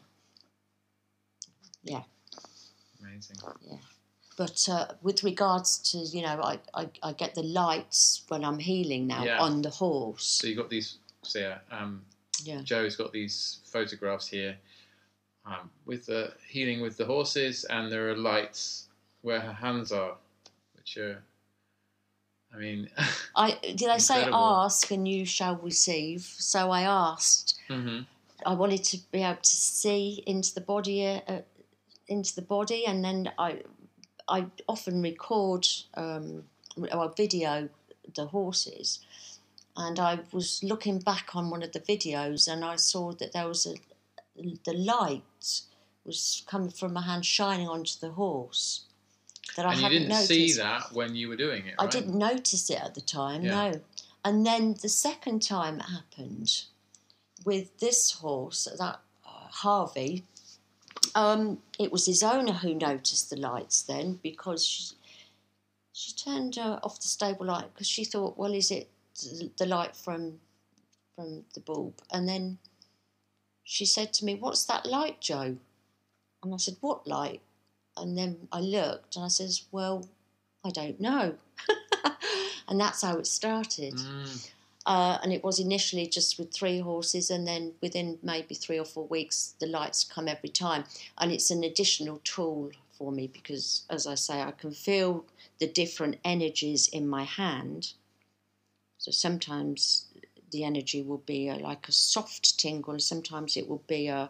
Speaker 3: Yeah.
Speaker 1: Amazing.
Speaker 3: Yeah. But uh, with regards to, you know, I, I, I get the lights when I'm healing now yeah. on the horse.
Speaker 1: So you've got these, so yeah, um,
Speaker 3: Yeah.
Speaker 1: Joe's got these photographs here um, with the healing with the horses, and there are lights where her hands are, which are, I mean,
Speaker 3: I did I say ask and you shall receive? So I asked. Mm-hmm. I wanted to be able to see into the body, uh, into the body, and then I, I often record um, or video the horses. And I was looking back on one of the videos, and I saw that there was a the light was coming from my hand shining onto the horse. That I
Speaker 1: and you
Speaker 3: hadn't
Speaker 1: didn't
Speaker 3: noticed.
Speaker 1: see that when you were doing it, right?
Speaker 3: I didn't notice it at the time,
Speaker 1: yeah.
Speaker 3: no. And then the second time it happened with this horse, that uh, Harvey. Um, it was his owner who noticed the lights then, because she she turned uh, off the stable light because she thought, well, is it the light from from the bulb? And then she said to me, what's that light, Joe? And I said, what light? And then I looked and I says, well, I don't know. And that's how it started. Mm. Uh, and it was initially just with three horses, and then within maybe three or four weeks the lights come every time. And it's an additional tool for me because, as I say, I can feel the different energies in my hand. So sometimes the energy will be a, like a soft tingle, sometimes it will be a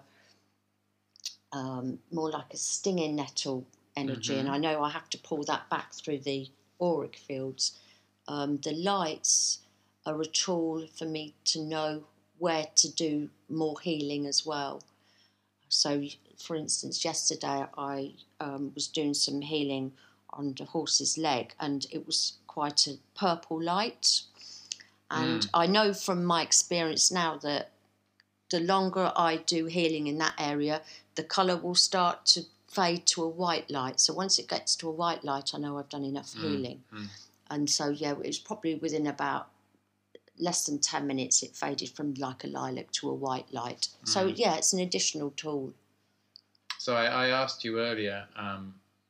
Speaker 3: um, more like a stinging nettle energy, mm-hmm. and I know I have to pull that back through the auric fields. Um, the lights are a tool for me to know where to do more healing as well. So, for instance, yesterday I um, was doing some healing on the horse's leg, and it was quite a purple light. And mm. I know from my experience now that the longer I do healing in that area, the colour will start to fade to a white light. So once it gets to a white light, I know I've done enough mm. healing. Mm. And so, yeah, it was probably within about less than ten minutes, it faded from like a lilac to a white light. Mm. So, yeah, it's an additional tool.
Speaker 1: So I, I asked you earlier um,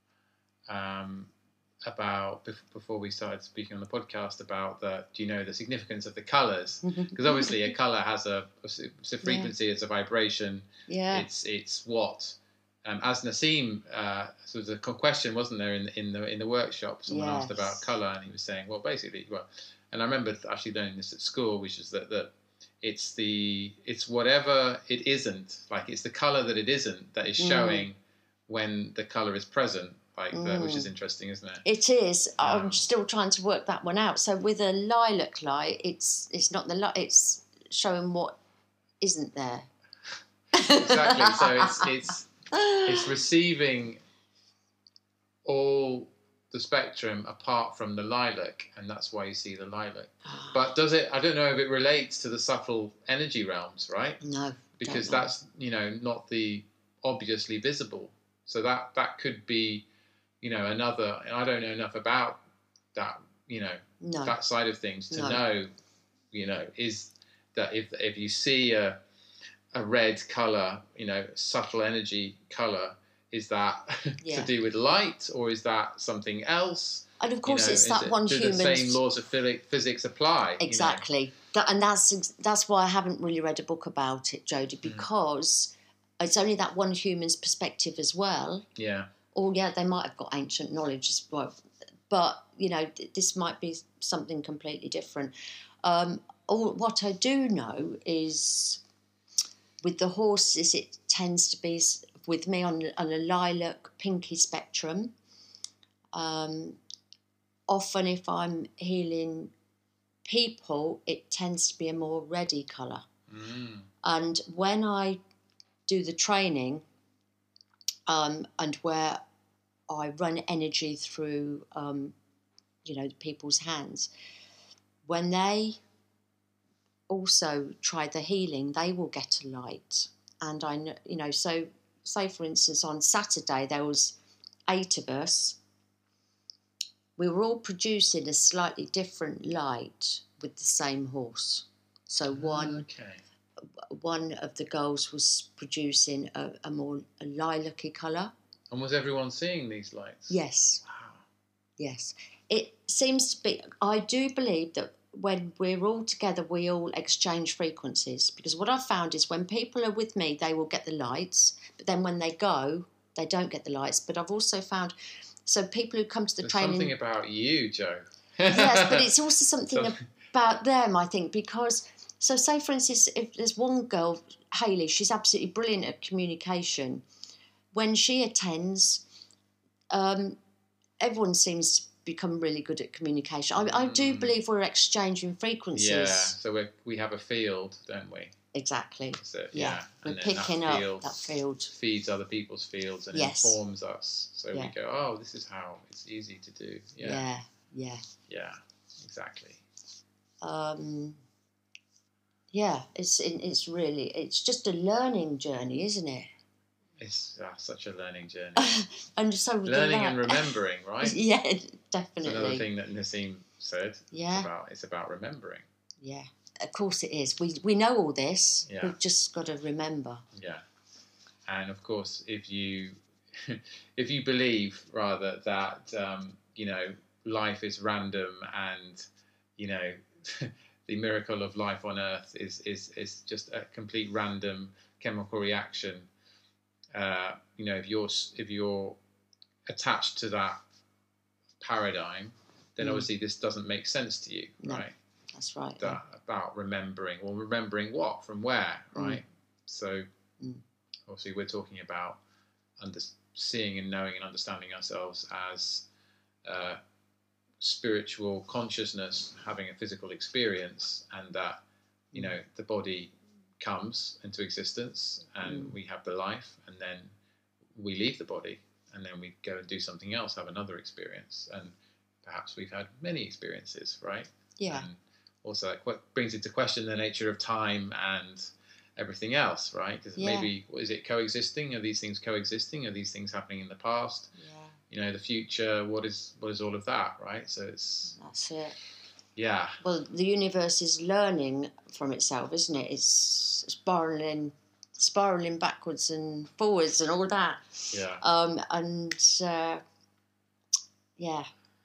Speaker 1: um, about, before we started speaking on the podcast, about the, do you know the significance of the colours? Because obviously a colour has a, it's a frequency, yeah. it's a vibration,
Speaker 3: yeah.
Speaker 1: it's it's what. Um, as Nassim, uh, so there was a question, wasn't there, in, in the in the workshop? Someone yes. asked about colour, and he was saying, well, basically, well, and I remember actually learning this at school, which is that, that it's the it's whatever it isn't, like it's the colour that it isn't that is showing mm. when the colour is present, like mm. that, which is interesting, isn't it?
Speaker 3: It is. Um, I'm still trying to work that one out. So with a lilac light, it's it's not the light; it's showing what isn't there.
Speaker 1: Exactly. So it's it's. It's receiving all the spectrum apart from the lilac, and that's why you see the lilac. But does it? I don't know if it relates to the subtle energy realms, right?
Speaker 3: No,
Speaker 1: because
Speaker 3: don't know.
Speaker 1: that's, you know, not the obviously visible. So that that could be, you know, another. And I don't know enough about that, you know,
Speaker 3: No.
Speaker 1: that side of things to
Speaker 3: No.
Speaker 1: know, you know, is that if if you see a a red color, you know, subtle energy color, is that
Speaker 3: Yeah.
Speaker 1: to do with light, or is that something else?
Speaker 3: And of course,
Speaker 1: You know,
Speaker 3: it's
Speaker 1: is
Speaker 3: that
Speaker 1: it-
Speaker 3: one
Speaker 1: do
Speaker 3: human.
Speaker 1: the same laws of physics, physics apply? you know?
Speaker 3: Exactly. That, and that's ex- that's why I haven't really read a book about it,
Speaker 1: Hmm.
Speaker 3: Jodie, because it's only that one human's perspective as well.
Speaker 1: Yeah.
Speaker 3: Or yeah, they might have got ancient knowledge as well, but you know, th- this might be something completely different. Um, all, what I do know is with the horses, it tends to be s- with me on, on a lilac pinky spectrum. Um, often, if I'm healing people, it tends to be a more reddy colour.
Speaker 1: Mm.
Speaker 3: And when I do the training, um, and where I run energy through, um, you know, people's hands, when they also try the healing, they will get a light. And I know, you know, so say for instance on Saturday there was eight of us. We were all producing a slightly different light with the same horse. So one
Speaker 1: Okay.
Speaker 3: one of the girls was producing a, a more a lilac-y colour.
Speaker 1: And was everyone seeing these lights?
Speaker 3: Yes,
Speaker 1: Wow.
Speaker 3: yes. It seems to be, I do believe that when we're all together, we all exchange frequencies. Because what I've found is when people are with me, they will get the lights. But then when they go, they don't get the lights. But I've also found, so people who come to the
Speaker 1: There's
Speaker 3: training...
Speaker 1: something about you, Joe.
Speaker 3: Yes, but it's also something
Speaker 1: So-
Speaker 3: about them, I think, because... So say, for instance, if there's one girl, Hayley, she's absolutely brilliant at communication. When she attends, um, everyone seems to become really good at communication. I, I do
Speaker 1: Mm.
Speaker 3: believe we're exchanging frequencies.
Speaker 1: Yeah, so we we have a field, don't we?
Speaker 3: Exactly.
Speaker 1: So,
Speaker 3: Yeah,
Speaker 1: yeah.
Speaker 3: we're
Speaker 1: and then
Speaker 3: picking
Speaker 1: that
Speaker 3: up
Speaker 1: field
Speaker 3: that field.
Speaker 1: feeds other people's fields and
Speaker 3: Yes.
Speaker 1: informs us. So
Speaker 3: Yeah.
Speaker 1: we go, oh, this is how it's easy to do. Yeah,
Speaker 3: Yeah, yeah.
Speaker 1: yeah, exactly.
Speaker 3: Um, yeah, it's it's really, it's just a learning journey, isn't it?
Speaker 1: It's uh, such a learning journey.
Speaker 3: And so with the
Speaker 1: Learning
Speaker 3: li-
Speaker 1: and remembering, right?
Speaker 3: Yeah,
Speaker 1: It's
Speaker 3: definitely.
Speaker 1: another thing that Nassim said.
Speaker 3: Yeah.
Speaker 1: It's about, it's about remembering.
Speaker 3: Yeah, of course it is. We we know all this.
Speaker 1: Yeah.
Speaker 3: We've just got to remember.
Speaker 1: Yeah. And of course, if you if you believe rather that um, you know, life is random and, you know, the miracle of life on Earth is is is just a complete random chemical reaction. Uh, you know, if you're if you're attached to that paradigm, then
Speaker 3: Mm.
Speaker 1: obviously this doesn't make sense to you,
Speaker 3: No.
Speaker 1: right?
Speaker 3: That's right.
Speaker 1: That about remembering. Well, remembering what from where, right? So
Speaker 3: Mm.
Speaker 1: obviously we're talking about under, seeing and knowing and understanding ourselves as uh, spiritual consciousness having a physical experience, and that, you know, the body comes into existence and
Speaker 3: Mm.
Speaker 1: we have the life, and then we leave the body and then we go and do something else, have another experience, and perhaps we've had many experiences, right?
Speaker 3: Yeah.
Speaker 1: And also that que- brings into question the nature of time and everything else, right? Because
Speaker 3: Yeah.
Speaker 1: maybe, is it coexisting? Are these things coexisting? Are these things happening in the past?
Speaker 3: Yeah,
Speaker 1: You know, the future, what is what is all of that, right? So it's,
Speaker 3: that's it.
Speaker 1: yeah,
Speaker 3: Well, the universe is learning from itself, isn't it? It's spiraling, spiraling backwards and forwards and all that.
Speaker 1: yeah.
Speaker 3: Um, and uh, yeah,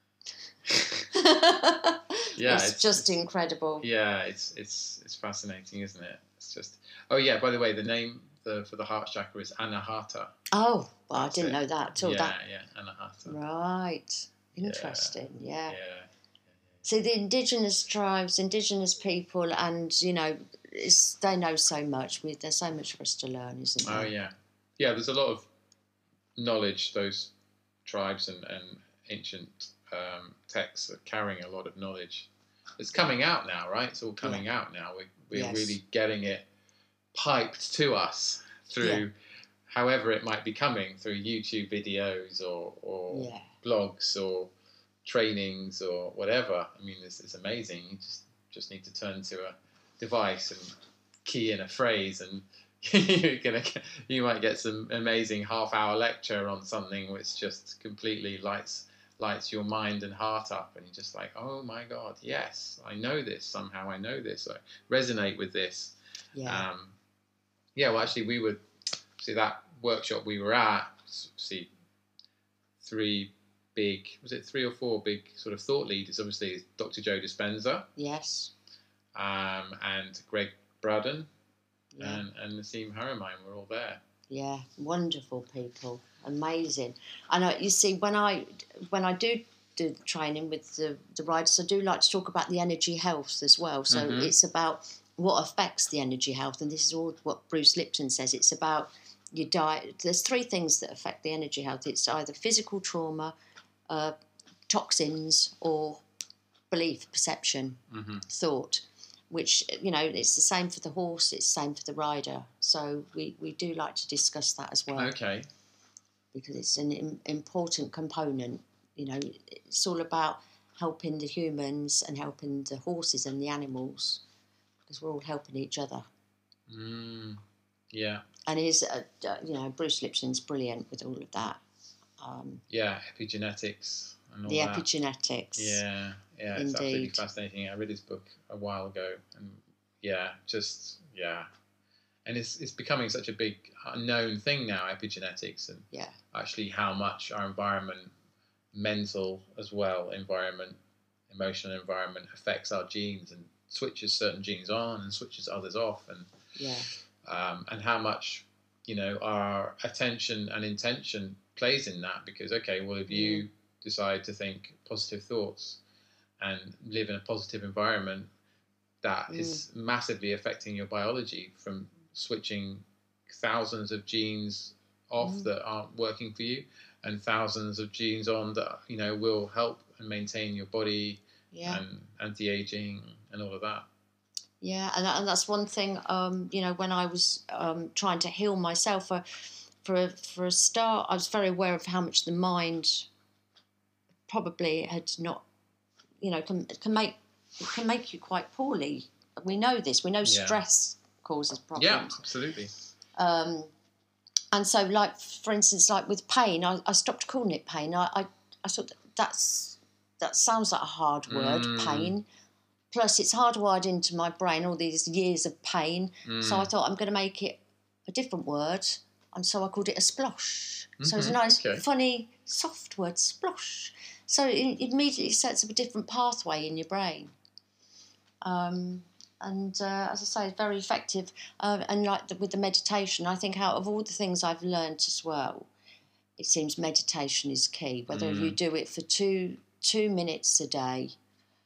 Speaker 1: Yeah,
Speaker 3: it's,
Speaker 1: it's-
Speaker 3: just incredible.
Speaker 1: Yeah, it's it's it's fascinating, isn't it? It's just, oh yeah, by the way, the name the, for the heart chakra is Anahata.
Speaker 3: Oh, well, I
Speaker 1: That's
Speaker 3: didn't
Speaker 1: it.
Speaker 3: know that at all.
Speaker 1: yeah,
Speaker 3: That
Speaker 1: yeah, Anahata.
Speaker 3: right, interesting. Yeah.
Speaker 1: Yeah.
Speaker 3: So the indigenous tribes, indigenous people, and you know, it's, they know so much. We, there's so much for us to learn, isn't there?
Speaker 1: Oh yeah, yeah. There's a lot of knowledge. Those tribes and, and ancient um, texts are carrying a lot of knowledge. It's coming out now, right? It's all coming out now. We're, we're
Speaker 3: Yes.
Speaker 1: really getting it piped to us through however it might be coming through YouTube videos or, or
Speaker 3: Yeah.
Speaker 1: blogs or trainings or whatever. I mean, it's, it's amazing. You just just need to turn to a device and key in a phrase, and you're gonna get, you might get some amazing half-hour lecture on something which just completely lights lights your mind and heart up, and you're just like, oh my God, yes, I know this somehow. I know this. I resonate with this.
Speaker 3: Yeah.
Speaker 1: Um, yeah. Well, actually, we would see that workshop we were at. See, three. Big, was it three or four big sort of thought leaders? Obviously, Doctor Joe Dispenza,
Speaker 3: Yes.
Speaker 1: um, and Greg Braden,
Speaker 3: Yeah.
Speaker 1: and, and Nassim Haramein were all there.
Speaker 3: Yeah, wonderful people, amazing. I know. You see, when I when I do do training with the, the riders, I do like to talk about the energy health as well. So
Speaker 1: Mhm.
Speaker 3: it's about what affects the energy health, and this is all what Bruce Lipton says. It's about your diet. There's three things that affect the energy health. It's either physical trauma, uh, toxins, or belief, perception,
Speaker 1: Mm-hmm.
Speaker 3: thought. Which, you know, it's the same for the horse, it's the same for the rider. So we, we do like to discuss that as well.
Speaker 1: Okay.
Speaker 3: Because it's an im- important component. You know, it's all about helping the humans and helping the horses and the animals, because we're all helping each other.
Speaker 1: Mm. Yeah.
Speaker 3: And he's, uh, uh, you know, Bruce Lipton's brilliant with all of that. Um,
Speaker 1: Yeah. Epigenetics and all
Speaker 3: the
Speaker 1: that.
Speaker 3: epigenetics.
Speaker 1: Yeah. Yeah. It's absolutely
Speaker 3: Indeed.
Speaker 1: fascinating. I read his book a while ago, and yeah, just yeah, and it's it's becoming such a big unknown thing now. Epigenetics, and
Speaker 3: Yeah.
Speaker 1: actually how much our environment, mental as well, environment, emotional environment affects our genes and switches certain genes on and switches others off, and
Speaker 3: Yeah.
Speaker 1: um, and how much, you know, our attention and intention plays in that. Because okay, well, if you decide to think positive thoughts and live in a positive environment, that
Speaker 3: Mm.
Speaker 1: is massively affecting your biology, from switching thousands of genes off
Speaker 3: Mm.
Speaker 1: that aren't working for you, and thousands of genes on that, you know, will help and maintain your body,
Speaker 3: Yeah.
Speaker 1: and anti-aging and all of that.
Speaker 3: Yeah, and, that, and that's one thing. Um, you know, when I was um, trying to heal myself, for for a, for a start, I was very aware of how much the mind probably had not, you know, can can make can make you quite poorly. We know this. We know
Speaker 1: Yeah.
Speaker 3: stress causes problems.
Speaker 1: Yeah, absolutely.
Speaker 3: Um, and so, like for instance, like with pain, I, I stopped calling it pain. I, I I thought that's that sounds like a hard word,
Speaker 1: Mm.
Speaker 3: pain. Plus, it's hardwired into my brain, all these years of pain. So I
Speaker 1: Mm.
Speaker 3: thought I'm going to make it a different word. And so I called it a splosh. So it's a
Speaker 1: Mhm,
Speaker 3: nice,
Speaker 1: okay.
Speaker 3: funny, soft word, splosh. So it immediately sets up a different pathway in your brain. Um, and uh, as I say, it's very effective. Uh, and like the, with the meditation, I think out of all the things I've learned as well, it seems meditation is key. Whether
Speaker 1: Mm.
Speaker 3: you do it for two two minutes a day,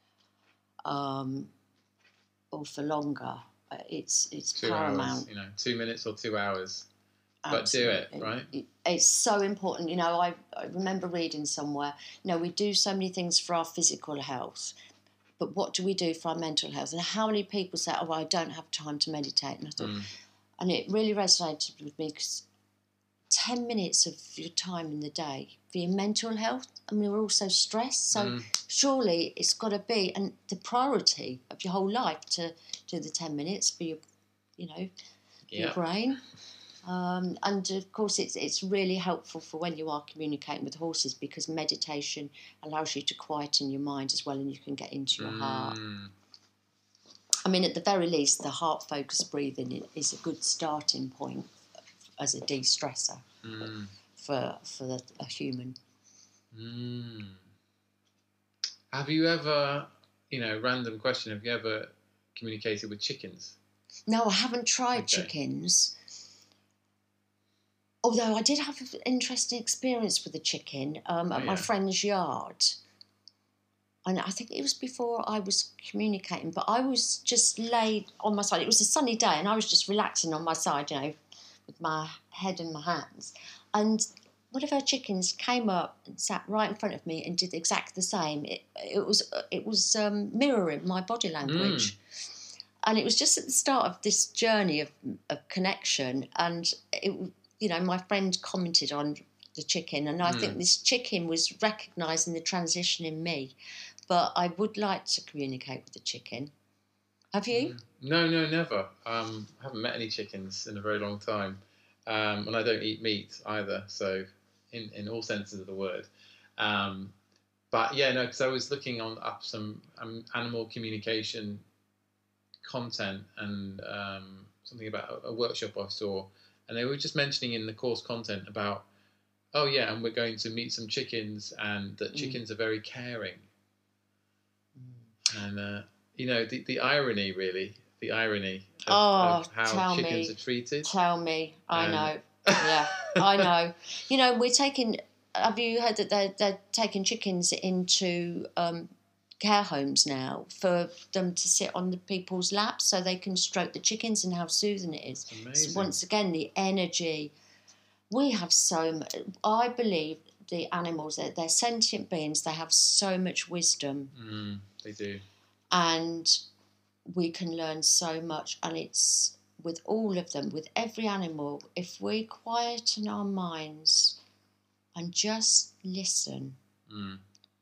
Speaker 3: um, or for longer, uh, it's it's
Speaker 1: Two
Speaker 3: paramount.
Speaker 1: hours, you know, two minutes or two hours. But do it,
Speaker 3: Absolutely.
Speaker 1: right?
Speaker 3: It- It's so important. You know, I, I remember reading somewhere, you know, we do so many things for our physical health, but what do we do for our mental health? And how many people say, oh, well, I don't have time to meditate. And I thought,
Speaker 1: Mm.
Speaker 3: and it really resonated with me, because ten minutes of your time in the day for your mental health, I mean, we're all so stressed, so
Speaker 1: Mm.
Speaker 3: surely it's got to be and the priority of your whole life to do the ten minutes for your, you know, your
Speaker 1: Yeah.
Speaker 3: brain. Um, and of course, it's it's really helpful for when you are communicating with horses, because meditation allows you to quieten your mind as well, and you can get into your heart.
Speaker 1: Mm.
Speaker 3: I mean, at the very least, the heart-focused breathing i- is a good starting point as a de-stressor
Speaker 1: Mm.
Speaker 3: for for the, a human.
Speaker 1: Mm. Have you ever, you know, random question, have you ever communicated with chickens?
Speaker 3: No, I haven't tried
Speaker 1: Okay.
Speaker 3: chickens. Although I did have an interesting experience with a chicken um, at
Speaker 1: Oh,
Speaker 3: my
Speaker 1: yeah.
Speaker 3: friend's yard. And I think it was before I was communicating, but I was just laid on my side. It was a sunny day, and I was just relaxing on my side, you know, with my head in my hands. And one of her chickens came up and sat right in front of me and did exactly the same. It, it was it was um, mirroring my body language. And it was just at the start of this journey of, of connection, and it you know, my friend commented on the chicken, and I
Speaker 1: Mm.
Speaker 3: think this chicken was recognising the transition in me. But I would like to communicate with the chicken. Have you?
Speaker 1: Mm. No, no, never. Um, I haven't met any chickens in a very long time, um, and I don't eat meat either. So, in, in all senses of the word. Um, but yeah, no, because I was looking on up some um, animal communication content and um, something about a, a workshop I saw, and they were just mentioning in the course content about, oh yeah, and we're going to meet some chickens, and that
Speaker 3: Mm.
Speaker 1: chickens are very caring, and uh, you know the the irony really, the irony of,
Speaker 3: Oh,
Speaker 1: of how
Speaker 3: tell
Speaker 1: chickens
Speaker 3: me.
Speaker 1: are treated.
Speaker 3: Tell me. I
Speaker 1: And-
Speaker 3: know. Yeah, I know. You know, we're taking. Have you heard that they're they're taking chickens into um, care homes now for them to sit on the people's laps so they can stroke the chickens, and how soothing it is.
Speaker 1: Amazing.
Speaker 3: So once again, the energy. We have so much. I believe the animals, they're, they're sentient beings. They have so much wisdom,
Speaker 1: Mm, they do.
Speaker 3: and we can learn so much. And it's with all of them, with every animal, if we quieten our minds and just listen,
Speaker 1: Mm,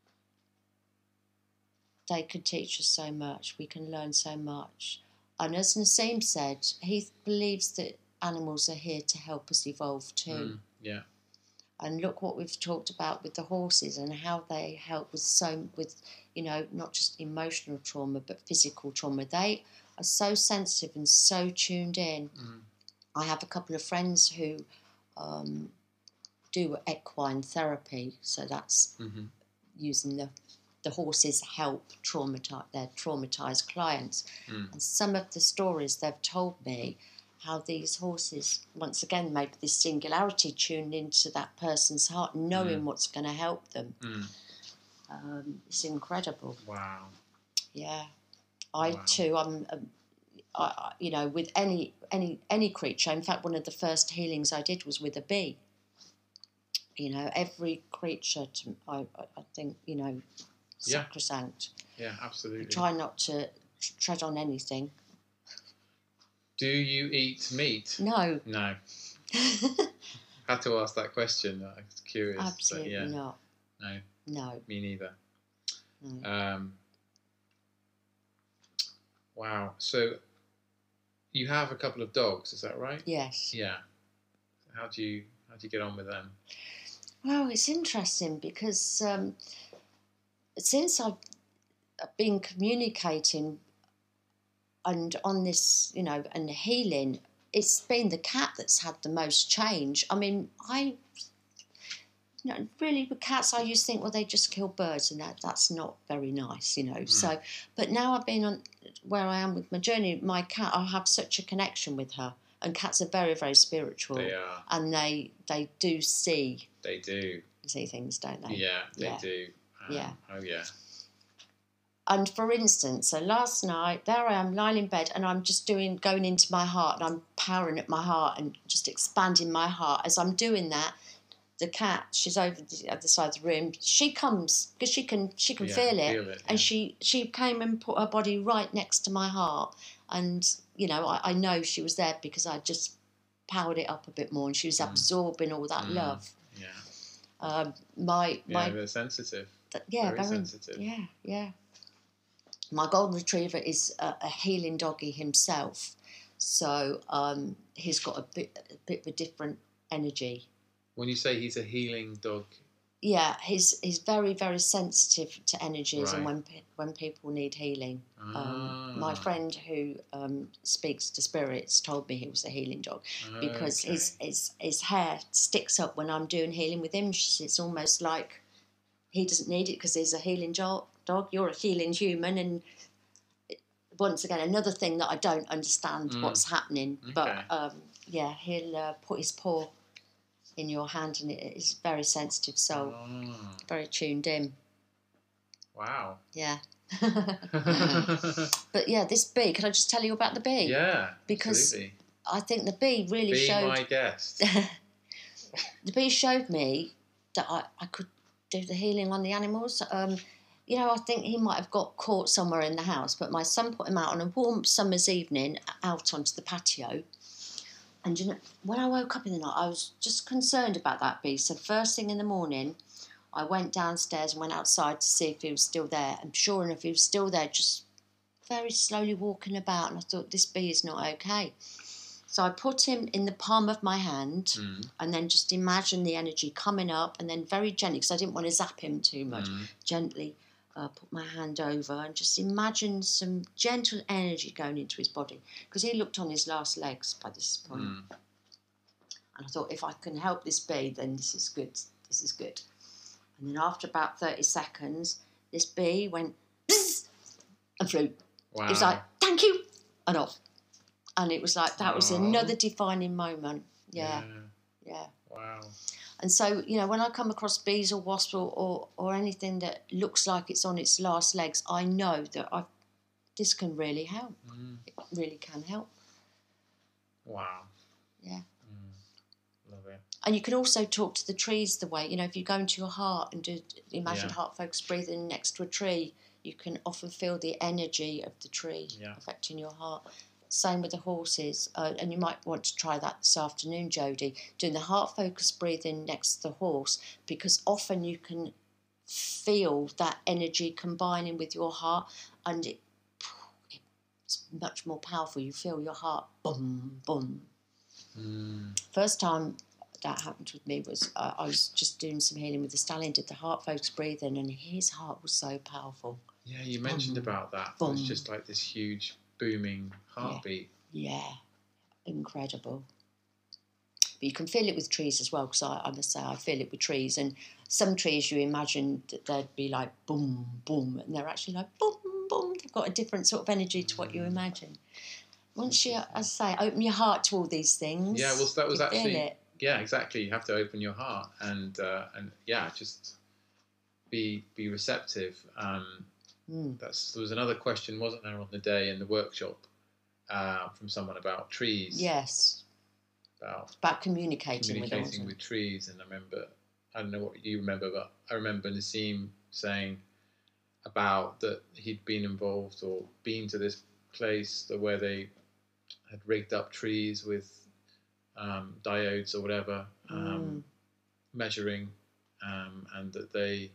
Speaker 3: they could teach us so much. We can learn so much. And as Nassim said, he believes that animals are here to help us evolve too.
Speaker 1: mm, yeah.
Speaker 3: And look what we've talked about with the horses and how they help with so with, you know, not just emotional trauma but physical trauma. They are so sensitive and so tuned in.
Speaker 1: Mm.
Speaker 3: I have a couple of friends who um, do equine therapy, so that's
Speaker 1: Mm-hmm.
Speaker 3: using the the horses help traumatize their traumatized clients.
Speaker 1: Mm.
Speaker 3: And some of the stories they've told me, how these horses, once again, make this singularity tuned into that person's heart, knowing
Speaker 1: Mm.
Speaker 3: what's going to help them.
Speaker 1: Mm.
Speaker 3: Um, it's incredible.
Speaker 1: Wow.
Speaker 3: Yeah, I
Speaker 1: Wow.
Speaker 3: too. I'm, um, I, I- you know, with any any any creature. In fact, one of the first healings I did was with a bee. You know, every creature, to, I, I I think, you know,
Speaker 1: Yeah.
Speaker 3: sacrosanct.
Speaker 1: Yeah, absolutely.
Speaker 3: Try not to tread on anything.
Speaker 1: Do you eat meat?
Speaker 3: No,
Speaker 1: No. Had to ask that question. I was curious. but
Speaker 3: absolutely
Speaker 1: yeah.
Speaker 3: not.
Speaker 1: No,
Speaker 3: No,
Speaker 1: me neither.
Speaker 3: no.
Speaker 1: Um, wow. So you have a couple of dogs, is that right?
Speaker 3: Yes.
Speaker 1: Yeah. How do you how do you get on with them?
Speaker 3: Well, it's interesting because um, since I've been communicating and on this, you know, and healing, it's been the cat that's had the most change. I mean, I, you know, really with cats, I used to think, well, they just kill birds, and that that's not very nice, you know.
Speaker 1: Mm.
Speaker 3: So, but now I've been on where I am with my journey. My cat, I have such a connection with her, and cats are very, very spiritual,
Speaker 1: They are.
Speaker 3: and they they do see
Speaker 1: They do.
Speaker 3: see things, don't they?
Speaker 1: Yeah, they
Speaker 3: Yeah.
Speaker 1: do. Um,
Speaker 3: Yeah.
Speaker 1: Oh yeah.
Speaker 3: And for instance, so last night, there I am lying in bed, and I'm just doing, going into my heart, and I'm powering at my heart and just expanding my heart. As I'm doing that, the cat, she's over the other side of the room. She comes because she can, she can
Speaker 1: Yeah,
Speaker 3: feel it,
Speaker 1: feel it,
Speaker 3: and
Speaker 1: yeah.
Speaker 3: she she came and put her body right next to my heart, and you know, I, I know she was there because I just powered it up a bit more, and she was
Speaker 1: Mm.
Speaker 3: absorbing all that
Speaker 1: Mm.
Speaker 3: love.
Speaker 1: Yeah.
Speaker 3: Um, my my
Speaker 1: Yeah, they're sensitive.
Speaker 3: Th- yeah,
Speaker 1: Very sensitive.
Speaker 3: Yeah, yeah. My golden retriever is a, a healing doggy himself, so um, he's got a bit, a bit of a different energy.
Speaker 1: When you say he's a healing dog,
Speaker 3: Yeah, he's he's very very sensitive to energies and
Speaker 1: Right.
Speaker 3: when pe- when people need healing. Um, my
Speaker 1: Ah.
Speaker 3: friend who um, speaks to spirits told me he was a healing dog because
Speaker 1: Okay.
Speaker 3: his, his his hair sticks up when I'm doing healing with him. She said it's almost like he doesn't need it because he's a healing jo- dog. You're a healing human, and it- once again, another thing that I don't understand
Speaker 1: Mm.
Speaker 3: what's happening.
Speaker 1: Okay.
Speaker 3: But um, yeah, he'll uh, put his paw in your hand, and it is very sensitive soul,
Speaker 1: Ah,
Speaker 3: very tuned in.
Speaker 1: wow.
Speaker 3: Yeah. But yeah, this bee. Can I just tell you about the bee?
Speaker 1: Yeah.
Speaker 3: Because
Speaker 1: absolutely.
Speaker 3: I think the bee really
Speaker 1: Be
Speaker 3: showed.
Speaker 1: my guest.
Speaker 3: The bee showed me that I, I could do the healing on the animals. Um, you know, I think he might have got caught somewhere in the house, but my son put him out on a warm summer's evening out onto the patio, And you know, when I woke up in the night, I was just concerned about that bee. So first thing in the morning, I went downstairs and went outside to see if he was still there. And sure enough, he was still there, just very slowly walking about. And I thought, this bee is not okay. So I put him in the palm of my hand
Speaker 1: Mm.
Speaker 3: and then just imagine the energy coming up, and then very gently, because I didn't want to zap him too much,
Speaker 1: Mm.
Speaker 3: gently uh, put my hand over and just imagine some gentle energy going into his body, because he looked on his last legs by this point.
Speaker 1: Mm.
Speaker 3: And I thought, if I can help this bee, then this is good. This is good. And then after about thirty seconds, this bee went bzzz and flew.
Speaker 1: Wow.
Speaker 3: It was like, thank you, and off. And it was like, that was
Speaker 1: Aww.
Speaker 3: another defining moment. Yeah,
Speaker 1: yeah.
Speaker 3: yeah.
Speaker 1: Wow.
Speaker 3: And so, you know, when I come across bees or wasps or, or, or anything that looks like it's on its last legs, I know that I this can really help.
Speaker 1: Mm.
Speaker 3: It really can help.
Speaker 1: Wow.
Speaker 3: Yeah.
Speaker 1: Mm. Love it.
Speaker 3: And you can also talk to the trees the way, you know, if you go into your heart and do imagine
Speaker 1: Yeah.
Speaker 3: heart focused breathing next to a tree, you can often feel the energy of the tree
Speaker 1: Yeah.
Speaker 3: affecting your heart. Same with the horses, uh, and you might want to try that this afternoon, Jodie, doing the heart focused breathing next to the horse, because often you can feel that energy combining with your heart, and it, it's much more powerful. You feel your heart boom, boom.
Speaker 1: Mm.
Speaker 3: First time that happened with me was uh, I was just doing some healing with the stallion, did the heart focused breathing, and his heart was so powerful.
Speaker 1: Yeah, you mentioned
Speaker 3: Boom.
Speaker 1: about that. It
Speaker 3: Boom.
Speaker 1: was just like this huge booming heartbeat.
Speaker 3: Yeah, incredible. But you can feel it with trees as well, because I, I must say I feel it with trees. And some trees you imagine that they'd be like boom, boom, and they're actually like boom, boom. They've got a different sort of energy to what you imagine. Once you, as I say, open your heart to all these things.
Speaker 1: Yeah, well, that was
Speaker 3: you
Speaker 1: actually
Speaker 3: feel it.
Speaker 1: yeah, exactly. You have to open your heart and uh, and yeah, just be be receptive. Um,
Speaker 3: Mm.
Speaker 1: that's there was another question, wasn't there, on the day in the workshop uh, from someone about trees.
Speaker 3: Yes,
Speaker 1: About
Speaker 3: about communicating,
Speaker 1: communicating
Speaker 3: with
Speaker 1: with trees, and I remember, I don't know what you remember, but I remember Nassim saying about that he'd been involved or been to this place where they had rigged up trees with um, diodes or whatever, um,
Speaker 3: Mm.
Speaker 1: measuring, um, and that they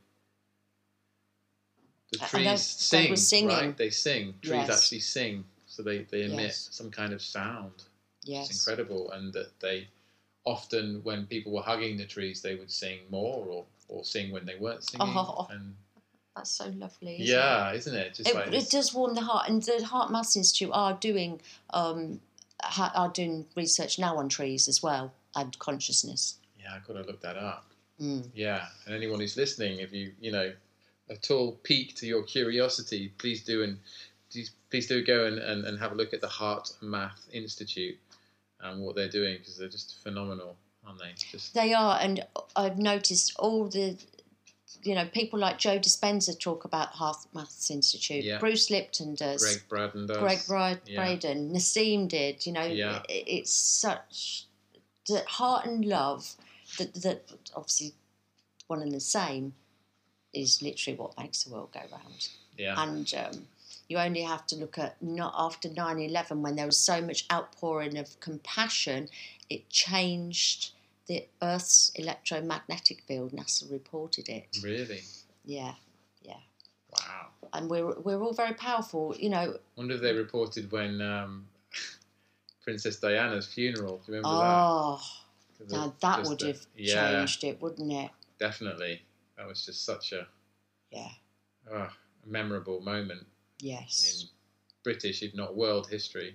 Speaker 1: the
Speaker 3: And
Speaker 1: trees
Speaker 3: they-
Speaker 1: sing,
Speaker 3: they were singing.
Speaker 1: right? They sing. Trees
Speaker 3: Yes.
Speaker 1: actually sing, so they, they emit
Speaker 3: Yes.
Speaker 1: some kind of sound.
Speaker 3: Yes.
Speaker 1: It's incredible, and that they often, when people were hugging the trees, they would sing more or, or sing when they weren't singing.
Speaker 3: Oh,
Speaker 1: and
Speaker 3: That's so lovely. Isn't
Speaker 1: yeah, isn't it? Just
Speaker 3: It,
Speaker 1: like
Speaker 3: it
Speaker 1: this-
Speaker 3: does warm the heart, and the Heart Maths Institute are doing um, ha- are doing research now on trees as well and consciousness.
Speaker 1: Yeah, I've got to look that up.
Speaker 3: Mm.
Speaker 1: Yeah, and anyone who's listening, if you you know at all pique to your curiosity, please do and please, please do go and, and, and have a look at the Heart Math Institute and what they're doing, because they're just phenomenal, aren't they? Just
Speaker 3: They are, and I've noticed all the, you know, people like Joe Dispenza talk about Heart Maths Institute.
Speaker 1: Yeah.
Speaker 3: Bruce Lipton does.
Speaker 1: Greg Braden does.
Speaker 3: Greg Brad-
Speaker 1: Yeah.
Speaker 3: Braden. Nassim did. You know,
Speaker 1: Yeah.
Speaker 3: it, it's such the heart and love that that obviously one and the same is literally what makes the world go round.
Speaker 1: Yeah.
Speaker 3: And um, you only have to look at not after nine eleven, when there was so much outpouring of compassion, it changed the Earth's electromagnetic field. NASA reported it.
Speaker 1: Really?
Speaker 3: Yeah, yeah.
Speaker 1: Wow.
Speaker 3: And we're we're all very powerful, you know.
Speaker 1: Wonder if they reported when um, Princess Diana's funeral. Do you remember
Speaker 3: Oh,
Speaker 1: that? 'Cause
Speaker 3: now
Speaker 1: of
Speaker 3: that
Speaker 1: just
Speaker 3: would
Speaker 1: the-
Speaker 3: have
Speaker 1: yeah,
Speaker 3: changed it, wouldn't it?
Speaker 1: definitely. That was just such a,
Speaker 3: Yeah.
Speaker 1: oh, a memorable moment
Speaker 3: Yes,
Speaker 1: in British, if not world history.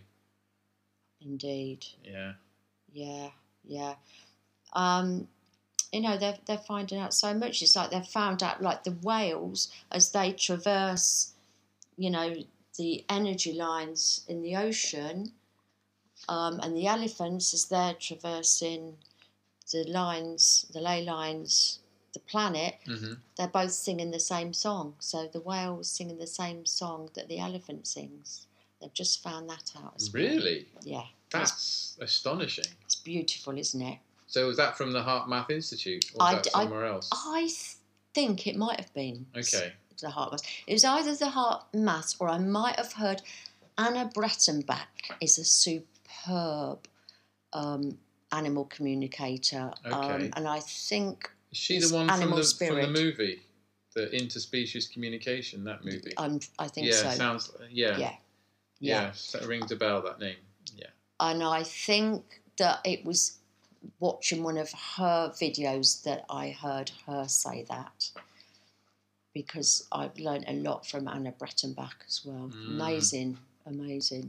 Speaker 3: indeed.
Speaker 1: Yeah.
Speaker 3: Yeah, yeah. Um, you know, they're, they're finding out so much. It's like they've found out, like, the whales, as they traverse, you know, the energy lines in the ocean, um, and the elephants, as they're traversing the lines, the ley lines, the planet,
Speaker 1: Mm-hmm.
Speaker 3: they're both singing the same song. So the whale's singing the same song that the elephant sings. They've just found that out as well.
Speaker 1: Really?
Speaker 3: Yeah. It's,
Speaker 1: That's astonishing.
Speaker 3: it's beautiful, isn't it?
Speaker 1: So was that from the Heart Math Institute, or was
Speaker 3: I
Speaker 1: that
Speaker 3: d- I-
Speaker 1: somewhere else?
Speaker 3: I th- think it might have been
Speaker 1: Okay.
Speaker 3: the Heart Maths. It was either the Heart Maths, or I might have heard Anna Brettenbach is a superb um, animal communicator.
Speaker 1: Okay.
Speaker 3: Um, and I think
Speaker 1: Is she
Speaker 3: it's
Speaker 1: the one from
Speaker 3: animal
Speaker 1: the,
Speaker 3: spirit.
Speaker 1: from the movie? The interspecies communication, that movie?
Speaker 3: I'm, I think
Speaker 1: yeah,
Speaker 3: so.
Speaker 1: sounds, yeah.
Speaker 3: Yeah.
Speaker 1: Yeah.
Speaker 3: Yeah.
Speaker 1: So it rings a bell, that name. Yeah.
Speaker 3: And I think that it was watching one of her videos that I heard her say that, because I've learned a lot from Anna Brettenbach as well.
Speaker 1: Mm.
Speaker 3: Amazing, amazing.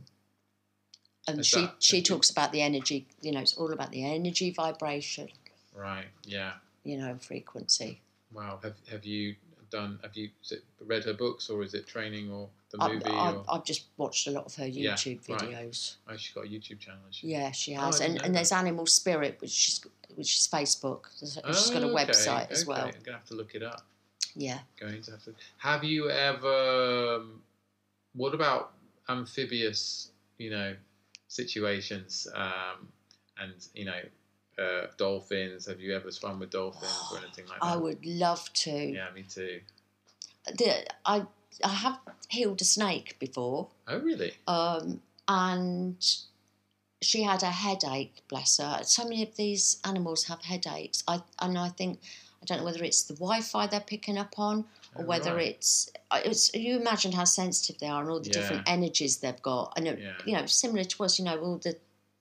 Speaker 3: And
Speaker 1: Is
Speaker 3: she,
Speaker 1: that-
Speaker 3: she
Speaker 1: have you-
Speaker 3: talks about the energy, you know, it's all about the energy vibration,
Speaker 1: Right, yeah.
Speaker 3: you know, frequency.
Speaker 1: Wow. Have Have you done, have you is it read her books, or is it training, or the
Speaker 3: I've,
Speaker 1: movie?
Speaker 3: I've,
Speaker 1: or?
Speaker 3: I've just watched a lot of her
Speaker 1: Yeah,
Speaker 3: YouTube
Speaker 1: right.
Speaker 3: videos.
Speaker 1: Oh, she's got a YouTube channel, has she?
Speaker 3: Yeah, she
Speaker 1: Oh,
Speaker 3: has.
Speaker 1: I didn't
Speaker 3: and
Speaker 1: know
Speaker 3: and there's
Speaker 1: that.
Speaker 3: Animal Spirit, which is, which is Facebook. There's-
Speaker 1: Oh,
Speaker 3: She's got a
Speaker 1: okay,
Speaker 3: website as
Speaker 1: okay.
Speaker 3: well.
Speaker 1: I'm going to have to look it up.
Speaker 3: Yeah.
Speaker 1: Going to have to. Have you ever? Um, what about amphibious? You know, situations, um, and you know, uh, dolphins. Have you ever swum with dolphins or anything like that?
Speaker 3: I would love to.
Speaker 1: Yeah, me too.
Speaker 3: The, I I have healed a snake before,
Speaker 1: Oh, really?
Speaker 3: um, and she had a headache. Bless her. So many of these animals have headaches. I and I think I don't know whether it's the Wi-Fi they're picking up on, or
Speaker 1: Oh,
Speaker 3: whether
Speaker 1: right.
Speaker 3: it's it's. You imagine how sensitive they are and all the
Speaker 1: Yeah.
Speaker 3: different energies they've got, and it,
Speaker 1: Yeah.
Speaker 3: you know, similar to us. You know, all the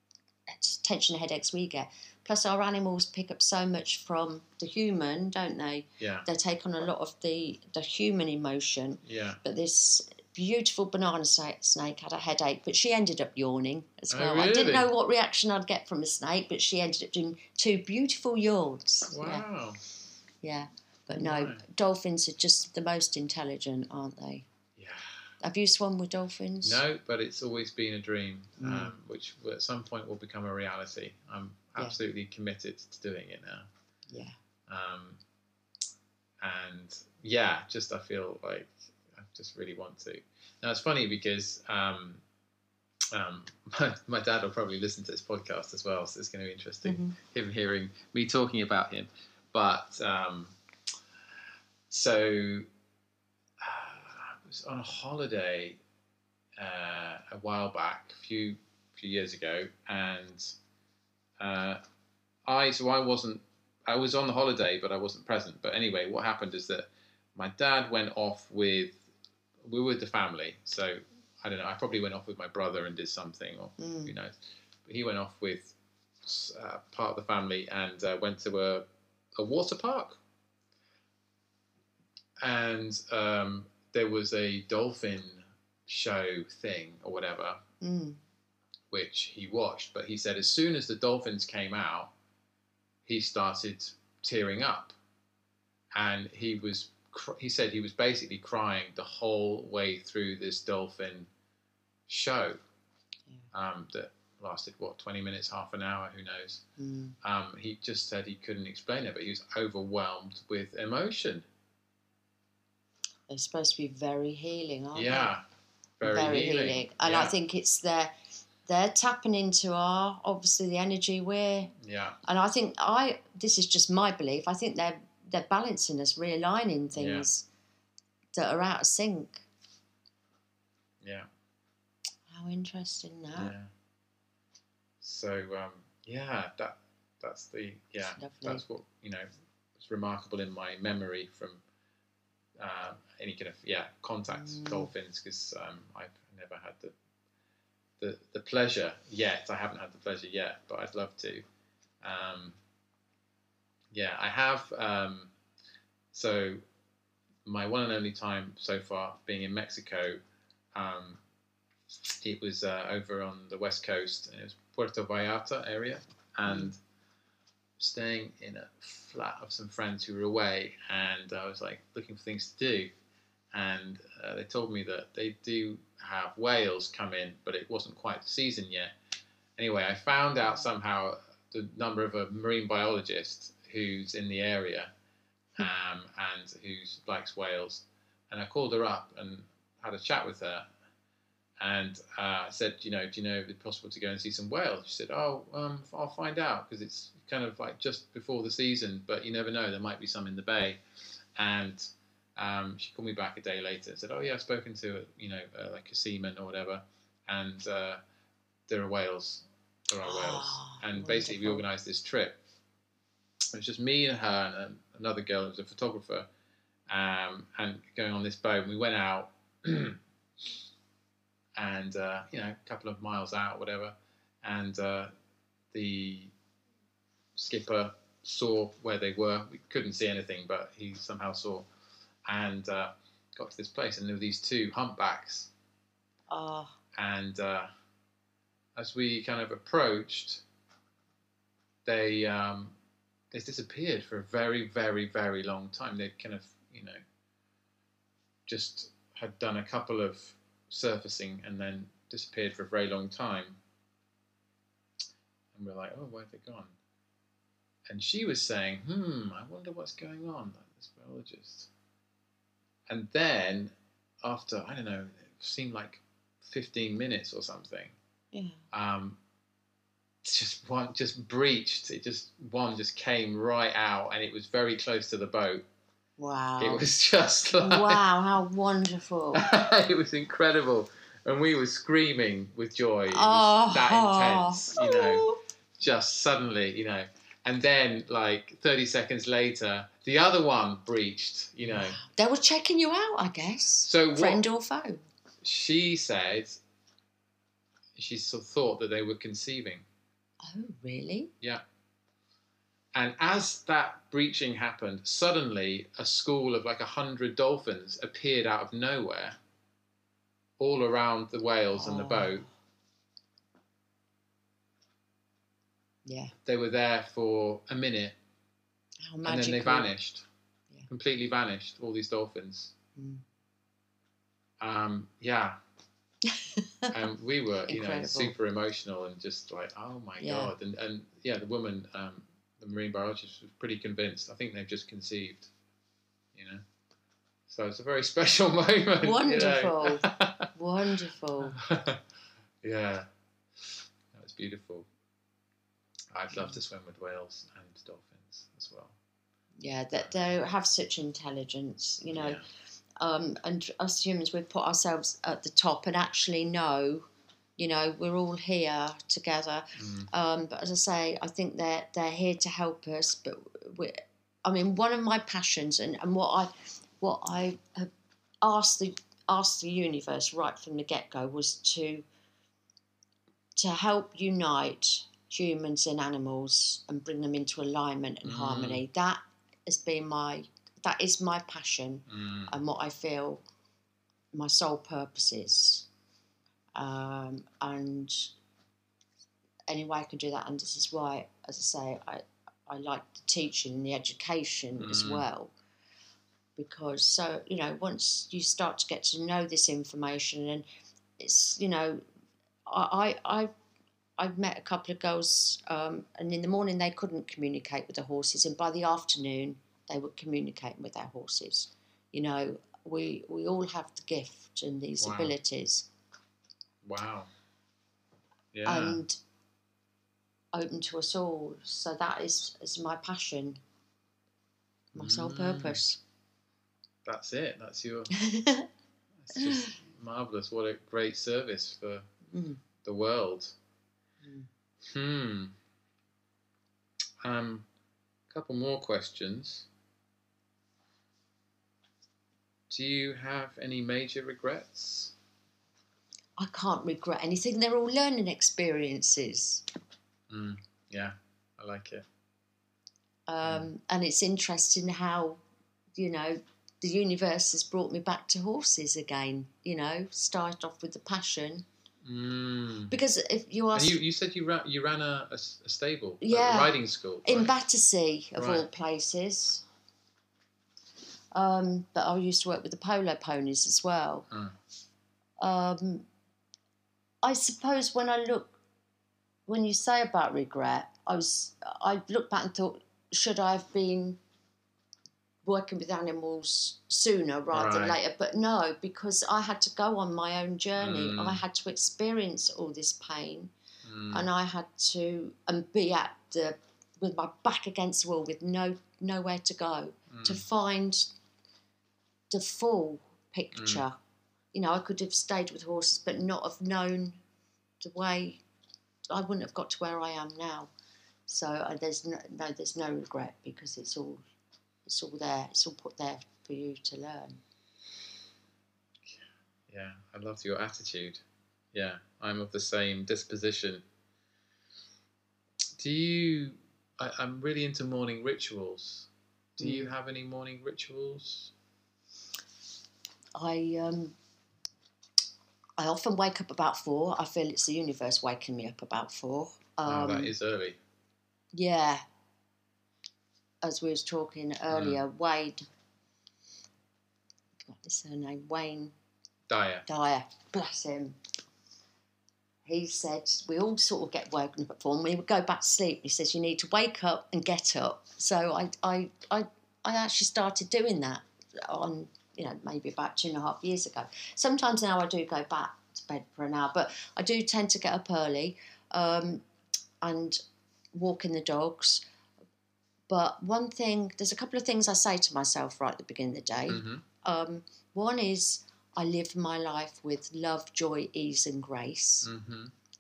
Speaker 3: tension headaches we get. Plus, our animals pick up so much from the human, don't they?
Speaker 1: Yeah,
Speaker 3: They take on a lot of the, the human emotion.
Speaker 1: yeah.
Speaker 3: But this beautiful banana sa- snake had a headache, but she ended up yawning as
Speaker 1: Oh,
Speaker 3: well. I didn't
Speaker 1: really?
Speaker 3: know what reaction I'd get from a snake, but she ended up doing two beautiful yawns. Yeah,
Speaker 1: Wow.
Speaker 3: yeah. But
Speaker 1: Oh,
Speaker 3: no,
Speaker 1: my.
Speaker 3: dolphins are just the most intelligent, aren't they?
Speaker 1: Yeah.
Speaker 3: Have you swum with dolphins?
Speaker 1: No, but it's always been a dream,
Speaker 3: Mm.
Speaker 1: um, which at some point will become a reality. I'm
Speaker 3: Yeah.
Speaker 1: absolutely committed to doing it now.
Speaker 3: Yeah.
Speaker 1: Um, and yeah, just I feel like I just really want to. Now it's funny because um, um, my, my dad will probably listen to this podcast as well, so it's going to be interesting
Speaker 3: Mhm.
Speaker 1: him hearing me talking about him. But um, so uh, I was on a holiday uh, a while back, a few few years ago, and uh, I so I wasn't. I was on the holiday, but I wasn't present. But anyway, what happened is that my dad went off with. We were with the family, so I don't know. I probably went off with my brother and did something, or
Speaker 3: Mm.
Speaker 1: who knows. But he went off with uh, part of the family and uh, went to a a water park, and um, there was a dolphin show thing or whatever,
Speaker 3: Mm.
Speaker 1: which he watched. But he said as soon as the dolphins came out, he started tearing up, and he was. Cr- he said he was basically crying the whole way through this dolphin show, um, that lasted what twenty minutes, half an hour, who knows.
Speaker 3: Mm.
Speaker 1: Um, he just said he couldn't explain it, but he was overwhelmed with emotion.
Speaker 3: They're supposed to be very healing, aren't they?
Speaker 1: Yeah, very, healing.
Speaker 3: And
Speaker 1: yeah.
Speaker 3: I think it's their they're tapping into our obviously the energy we're
Speaker 1: yeah,
Speaker 3: and I think I this is just my belief. I think they're they're balancing us, realigning things that are out of sync.
Speaker 1: yeah,
Speaker 3: How interesting that.
Speaker 1: yeah. So um, yeah, that that's the yeah
Speaker 3: Lovely.
Speaker 1: that's what you know was remarkable in my memory from uh, any kind of yeah contact
Speaker 3: Mm.
Speaker 1: dolphins, because um, I've never had the the the pleasure yet. I haven't had the pleasure yet, but I'd love to. Um, yeah, I have. Um, so my one and only time so far being in Mexico, um, it was uh, over on the west coast, and it was Puerto Vallarta area, and staying in a flat of some friends who were away, and I was like looking for things to do, and uh, they told me that they do have whales come in, but it wasn't quite the season yet. Anyway, I found out somehow the number of a marine biologist who's in the area, um, and who likes whales, and I called her up and had a chat with her, and uh, said, you know, do you know if it's possible to go and see some whales? She said, oh, um, I'll find out, because it's kind of like just before the season, but you never know, there might be some in the bay. And um, she called me back a day later and said, oh yeah, I've spoken to, you know, uh, like a seaman or whatever, and uh, there are whales There are whales.
Speaker 3: Oh,
Speaker 1: And basically we
Speaker 3: wonderful.
Speaker 1: organised this trip. It was just me and her and another girl who was a photographer, um, and going on this boat. And we went out, and uh, you know, a couple of miles out, whatever. And uh, the skipper saw where they were. We couldn't see anything, but he somehow saw, and uh, got to this place. And there were these two humpbacks.
Speaker 3: Oh,
Speaker 1: And uh, as we kind of approached, they um, they disappeared for a very, very, very long time. They kind of, you know, just had done a couple of surfacing and then disappeared for a very long time. And we're like, oh, where have they gone? And she was saying, hmm, I wonder what's going on, like this biologist. And then, after, I don't know, it seemed like fifteen minutes or something,
Speaker 3: yeah.
Speaker 1: um, just one just breached. It just one just came right out, and it was very close to the boat.
Speaker 3: Wow.
Speaker 1: It was just like,
Speaker 3: wow, how wonderful.
Speaker 1: it was incredible, and we were screaming with joy. It was
Speaker 3: Oh.
Speaker 1: that intense, you know. Just suddenly, you know, and then like thirty seconds later, the other one breached, you know.
Speaker 3: They were checking you out, I guess.
Speaker 1: So what
Speaker 3: Friend or foe.
Speaker 1: she said, she sort of thought that they were conceiving.
Speaker 3: Oh, really?
Speaker 1: Yeah. And as that breaching happened, suddenly a school of like a hundred dolphins appeared out of nowhere, all around the whales and the
Speaker 3: Oh.
Speaker 1: boat.
Speaker 3: Yeah.
Speaker 1: They were there for a minute,
Speaker 3: How
Speaker 1: and
Speaker 3: magical.
Speaker 1: then they vanished,
Speaker 3: Yeah.
Speaker 1: completely vanished. All these dolphins.
Speaker 3: Mm.
Speaker 1: Um, yeah. And we were, you know,
Speaker 3: Incredible.
Speaker 1: super emotional and just like, oh my
Speaker 3: Yeah.
Speaker 1: god. And and yeah, the woman, um, the marine biologist, was pretty convinced. I think they've just conceived, you know. So it's a very special moment. you know.
Speaker 3: Wonderful. Wonderful.
Speaker 1: Yeah, that was beautiful. I'd love to swim with whales and dolphins as well.
Speaker 3: Yeah, that they have such intelligence, you know.
Speaker 1: Yeah.
Speaker 3: Um, and us humans, we put ourselves at the top and actually know, you know, we're all here together.
Speaker 1: Mm.
Speaker 3: Um, but as I say, I think they're they're here to help us. But we, I mean, one of my passions and, and what I what I have asked the asked the universe right from the get go was to to help unite humans and animals and bring them into alignment and
Speaker 1: Mm.
Speaker 3: harmony. That has been my that is my passion.
Speaker 1: Mm.
Speaker 3: And what I feel my sole purpose is. Um, and anyway, I can do that. And this is why, as I say, I, I like the teaching and the education as
Speaker 1: Mm.
Speaker 3: well. Because, so, you know, once you start to get to know this information, and it's, you know, I, I, I I've met a couple of girls, um, and in the morning they couldn't communicate with the horses, and by the afternoon they were communicating with their horses. You know, we we all have the gift and these
Speaker 1: Wow.
Speaker 3: abilities,
Speaker 1: Wow. Yeah.
Speaker 3: and open to us all. So that is is my passion, my sole
Speaker 1: Mm.
Speaker 3: purpose.
Speaker 1: That's it. That's your. It's just marvelous. What a great service for
Speaker 3: Mm.
Speaker 1: the world.
Speaker 3: Mm.
Speaker 1: Hmm. Um, a couple more questions. Do you have any major regrets?
Speaker 3: I can't regret anything. They're all learning experiences.
Speaker 1: Mm. Yeah, I like it.
Speaker 3: Um, and it's interesting how, you know, the universe has brought me back to horses again. You know, started off with the passion.
Speaker 1: Mm.
Speaker 3: Because if you
Speaker 1: And
Speaker 3: ask,
Speaker 1: you, you said you ran you ran a, a, a stable,
Speaker 3: Yeah.
Speaker 1: a riding school,
Speaker 3: in
Speaker 1: right?
Speaker 3: Battersea, of all
Speaker 1: Right.
Speaker 3: places, um, but I used to work with the polo ponies as well.
Speaker 1: Mm.
Speaker 3: Um, I suppose when I look, when you say about regret, I was, I looked back and thought, should I have been working with animals sooner rather than
Speaker 1: Right.
Speaker 3: later? But no, because I had to go on my own journey.
Speaker 1: Mm.
Speaker 3: I had to experience all this pain,
Speaker 1: Mm.
Speaker 3: and I had to and be at the with my back against the wall with no nowhere to go to
Speaker 1: Mm.
Speaker 3: find the full picture. You know, I could have stayed with horses, but not have known the way I wouldn't have got to where I am now. So uh, there's no, no there's no regret, because it's all it's all there. It's all put there for you to learn.
Speaker 1: Yeah, I loved your attitude. Yeah, I'm of the same disposition. Do you? I, I'm really into morning rituals. Do mm. you have any morning rituals?
Speaker 3: I um. I often wake up about four. I feel it's the universe waking me up about four. Um,
Speaker 1: oh, that is early.
Speaker 3: Yeah. As we was talking earlier, mm. Wade, what is her name? Wayne
Speaker 1: Dyer.
Speaker 3: Dyer, bless him. He said we all sort of get woken up at four, and we would go back to sleep. He says you need to wake up and get up. So I, I, I, I actually started doing that on, you know, maybe about two and a half years ago. Sometimes now I do go back to bed for an hour, but I do tend to get up early um, and walking the dogs. But one thing, there's a couple of things I say to myself right at the beginning of the day.
Speaker 1: Mm-hmm.
Speaker 3: Um, one is I live my life with love, joy, ease and grace.
Speaker 1: Mm-hmm.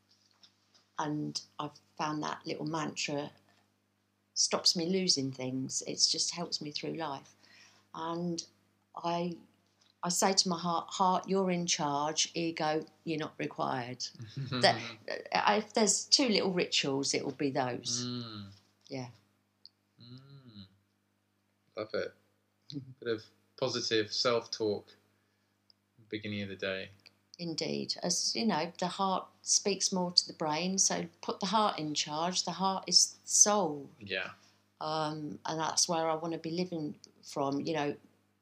Speaker 3: And I've found that little mantra stops me losing things. It just helps me through life. And I I say to my heart, heart, you're in charge. Ego, you're not required. that, if there's two little rituals, it will be those.
Speaker 1: Mm.
Speaker 3: Yeah.
Speaker 1: Mm. Love it. Bit of positive self-talk beginning of the day.
Speaker 3: Indeed. As you know, the heart speaks more to the brain, so put the heart in charge. The heart is the soul.
Speaker 1: Yeah.
Speaker 3: Um, and that's where I want to be living from, you know,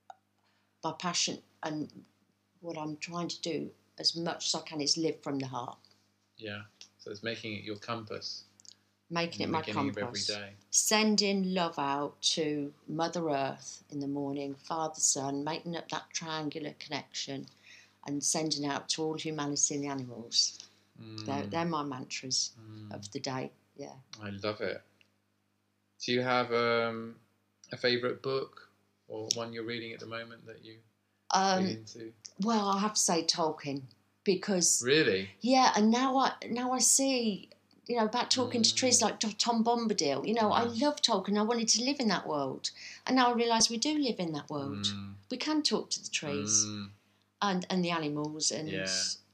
Speaker 3: my passion and what I'm trying to do as much as I can is live from the heart.
Speaker 1: Yeah. So it's making it your compass.
Speaker 3: Making it my compass.
Speaker 1: Of every day.
Speaker 3: Sending love out to Mother Earth in the morning, Father, Son, making up that triangular connection and sending out to all humanity and the animals. Mm. They're, they're my mantras mm. of the day. Yeah.
Speaker 1: I love it. Do you have um, a favourite book or one you're reading at the moment that you
Speaker 3: um,
Speaker 1: read into?
Speaker 3: Well, I have to say Tolkien, because
Speaker 1: really,
Speaker 3: yeah. And now I now I see, you know, about talking mm. to trees like Tom Bombadil. You know, mm. I love Tolkien. I wanted to live in that world, and now I realise we do live in that world. Mm. We can talk to the trees
Speaker 1: mm.
Speaker 3: and and the animals, and
Speaker 1: yeah.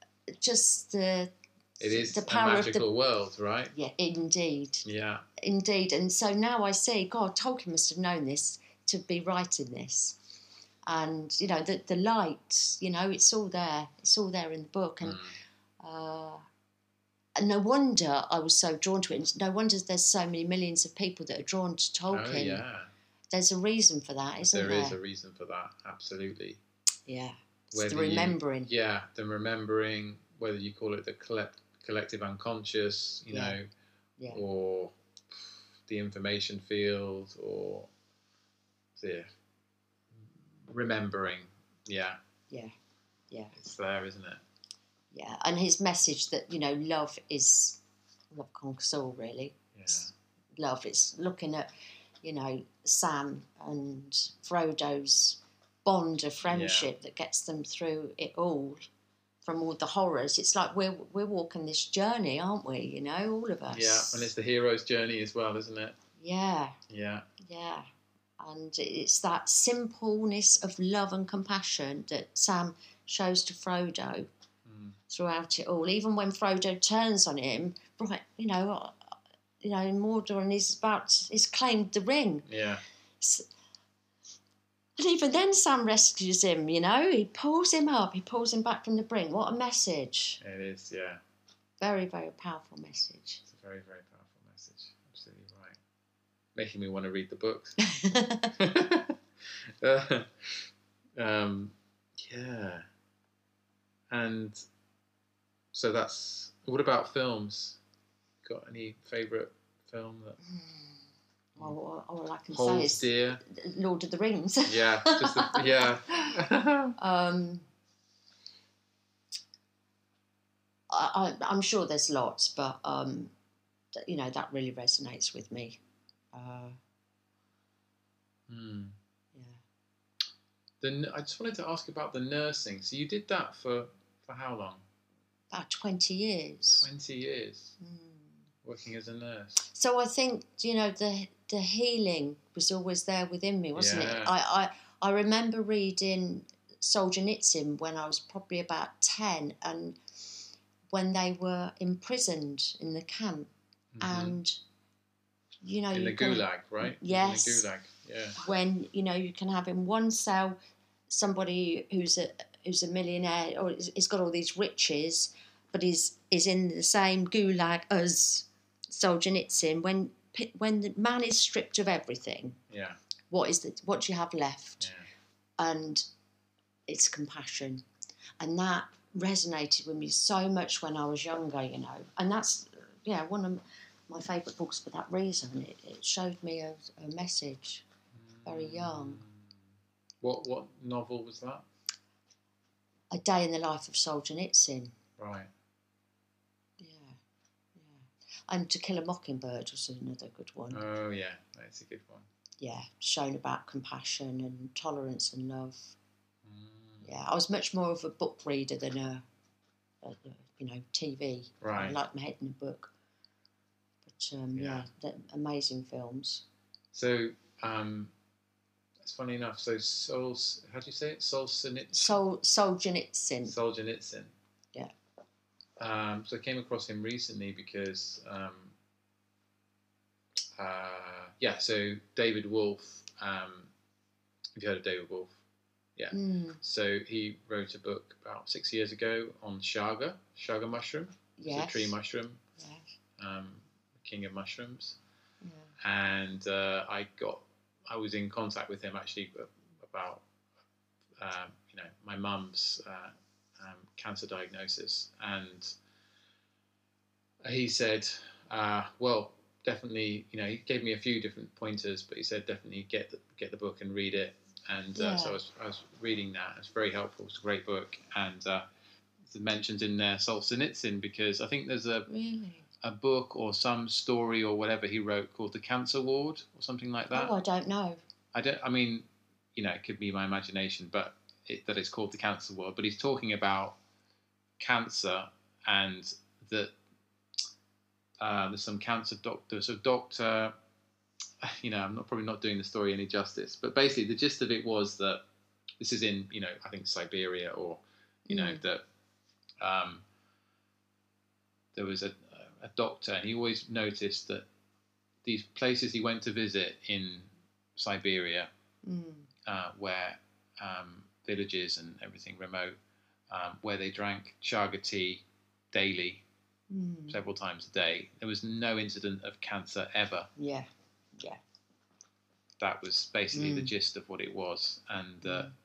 Speaker 3: just the.
Speaker 1: It is
Speaker 3: the power
Speaker 1: a magical
Speaker 3: of the,
Speaker 1: world, right?
Speaker 3: Yeah, indeed.
Speaker 1: Yeah.
Speaker 3: Indeed. And so now I see, God, Tolkien must have known this to be writing this. And, you know, the the light, you know, it's all there. It's all there in the book. And, mm. uh, and no wonder I was so drawn to it. And no wonder there's so many millions of people that are drawn to Tolkien.
Speaker 1: Oh, yeah.
Speaker 3: There's a reason for that, isn't there?
Speaker 1: There is a reason for that, absolutely.
Speaker 3: Yeah. It's
Speaker 1: Whether
Speaker 3: the remembering.
Speaker 1: You, yeah, the remembering, whether you call it the collect, collective unconscious, you
Speaker 3: yeah.
Speaker 1: know,
Speaker 3: yeah.
Speaker 1: or the information field, or the remembering. Yeah.
Speaker 3: Yeah. Yeah.
Speaker 1: It's there, isn't it?
Speaker 3: Yeah. And his message that, you know, love is, love conquers all, really.
Speaker 1: Yeah.
Speaker 3: It's love. It's looking at, you know, Sam and Frodo's bond of friendship yeah. that gets them through it all. From all the horrors, it's like we're we're walking this journey, aren't we? You know, all of us.
Speaker 1: Yeah, and it's the hero's journey as well, isn't it?
Speaker 3: Yeah.
Speaker 1: Yeah.
Speaker 3: Yeah, and it's that simpleness of love and compassion that Sam shows to Frodo mm. throughout it all. Even when Frodo turns on him, right? You know, you know, in Mordor, and he's about he's claimed the ring.
Speaker 1: Yeah.
Speaker 3: So, and even then Sam rescues him, you know. He pulls him up. He pulls him back from the brink. What a message.
Speaker 1: It is, yeah.
Speaker 3: Very, very powerful message.
Speaker 1: It's a very, very powerful message. Absolutely right. Making me want to read the books. uh, um, yeah. And so that's... What about films? Got any favourite film that...
Speaker 3: Mm. All, all I can
Speaker 1: Holds
Speaker 3: say is
Speaker 1: dear.
Speaker 3: Lord of the Rings.
Speaker 1: Yeah, just the, yeah.
Speaker 3: um, I, I, I'm sure there's lots, but um, you know that really resonates with me. Uh,
Speaker 1: mm.
Speaker 3: Yeah.
Speaker 1: The, I just wanted to ask about the nursing. So you did that for, for how long?
Speaker 3: About twenty years.
Speaker 1: Twenty years.
Speaker 3: Mm.
Speaker 1: working as a nurse?
Speaker 3: So I think, you know, the the healing was always there within me, wasn't
Speaker 1: Yeah.
Speaker 3: it? I, I, I remember reading Solzhenitsyn when I was probably about ten, and when they were imprisoned in the camp.
Speaker 1: Mm-hmm.
Speaker 3: And, you know...
Speaker 1: In the
Speaker 3: you can,
Speaker 1: gulag, right?
Speaker 3: Yes.
Speaker 1: In the gulag, yeah.
Speaker 3: When, you know, you can have in one cell somebody who's a who's a millionaire or has got all these riches, but is is in the same gulag as Solzhenitsyn. When when the man is stripped of everything,
Speaker 1: yeah,
Speaker 3: what is the what do you have left?
Speaker 1: Yeah.
Speaker 3: And it's compassion, and that resonated with me so much when I was younger, you know. And that's yeah one of my favourite books for that reason. It, it showed me a, a message very young.
Speaker 1: What what novel was that?
Speaker 3: A Day in the Life of Solzhenitsyn.
Speaker 1: Right.
Speaker 3: Yeah, yeah. And To Kill a Mockingbird was another good one.
Speaker 1: Oh yeah, that's a good one.
Speaker 3: Yeah, shown about compassion and tolerance and love.
Speaker 1: Mm.
Speaker 3: Yeah, I was much more of a book reader than a, a, a you know, T V.
Speaker 1: Right.
Speaker 3: I like my head in a book. But um, yeah,
Speaker 1: Yeah.
Speaker 3: they're amazing films.
Speaker 1: So, um, it's funny enough. So, Souls, how do you say it? Solzhenitsyn.
Speaker 3: Sol Solzhenitsyn.
Speaker 1: Solzhenitsyn.
Speaker 3: Yeah.
Speaker 1: Um, so I came across him recently because, um, uh, yeah. So David Wolf. Um, have you heard of David Wolf? Yeah.
Speaker 3: Mm,
Speaker 1: So he wrote a book about six years ago on chaga, chaga mushroom.
Speaker 3: yes.
Speaker 1: It's a tree mushroom,
Speaker 3: Yes.
Speaker 1: um, king of mushrooms.
Speaker 3: Yeah.
Speaker 1: And uh, I got, I was in contact with him actually about, um, you know, my mum's uh, um, cancer diagnosis, and he said, uh, well, definitely, you know, he gave me a few different pointers, but he said definitely get the, get the book and read it. And uh, so I was, I was reading that. It's very helpful. It's a great book, and uh, it's mentioned in there Solzhenitsyn because I think there's a
Speaker 3: Really?
Speaker 1: a book or some story or whatever he wrote called The Cancer Ward or something like that.
Speaker 3: Oh, I don't know.
Speaker 1: I don't. I mean, you know, it could be my imagination, but it, that it's called The Cancer Ward. But he's talking about cancer and that uh, there's some cancer doctor. So doctor, you know, I'm not probably not doing the story any justice, but basically the gist of it was that this is in, you know, I think Siberia or, you know,
Speaker 3: Mm.
Speaker 1: that um, there was a a doctor, and he always noticed that these places he went to visit in Siberia,
Speaker 3: Mm.
Speaker 1: uh, where um, villages and everything remote, um, where they drank chaga tea daily,
Speaker 3: Mm.
Speaker 1: several times a day, there was no incident of cancer ever.
Speaker 3: Yeah. Yeah.
Speaker 1: That was basically the
Speaker 3: Mm.
Speaker 1: gist of what it was, and uh,
Speaker 3: Mm.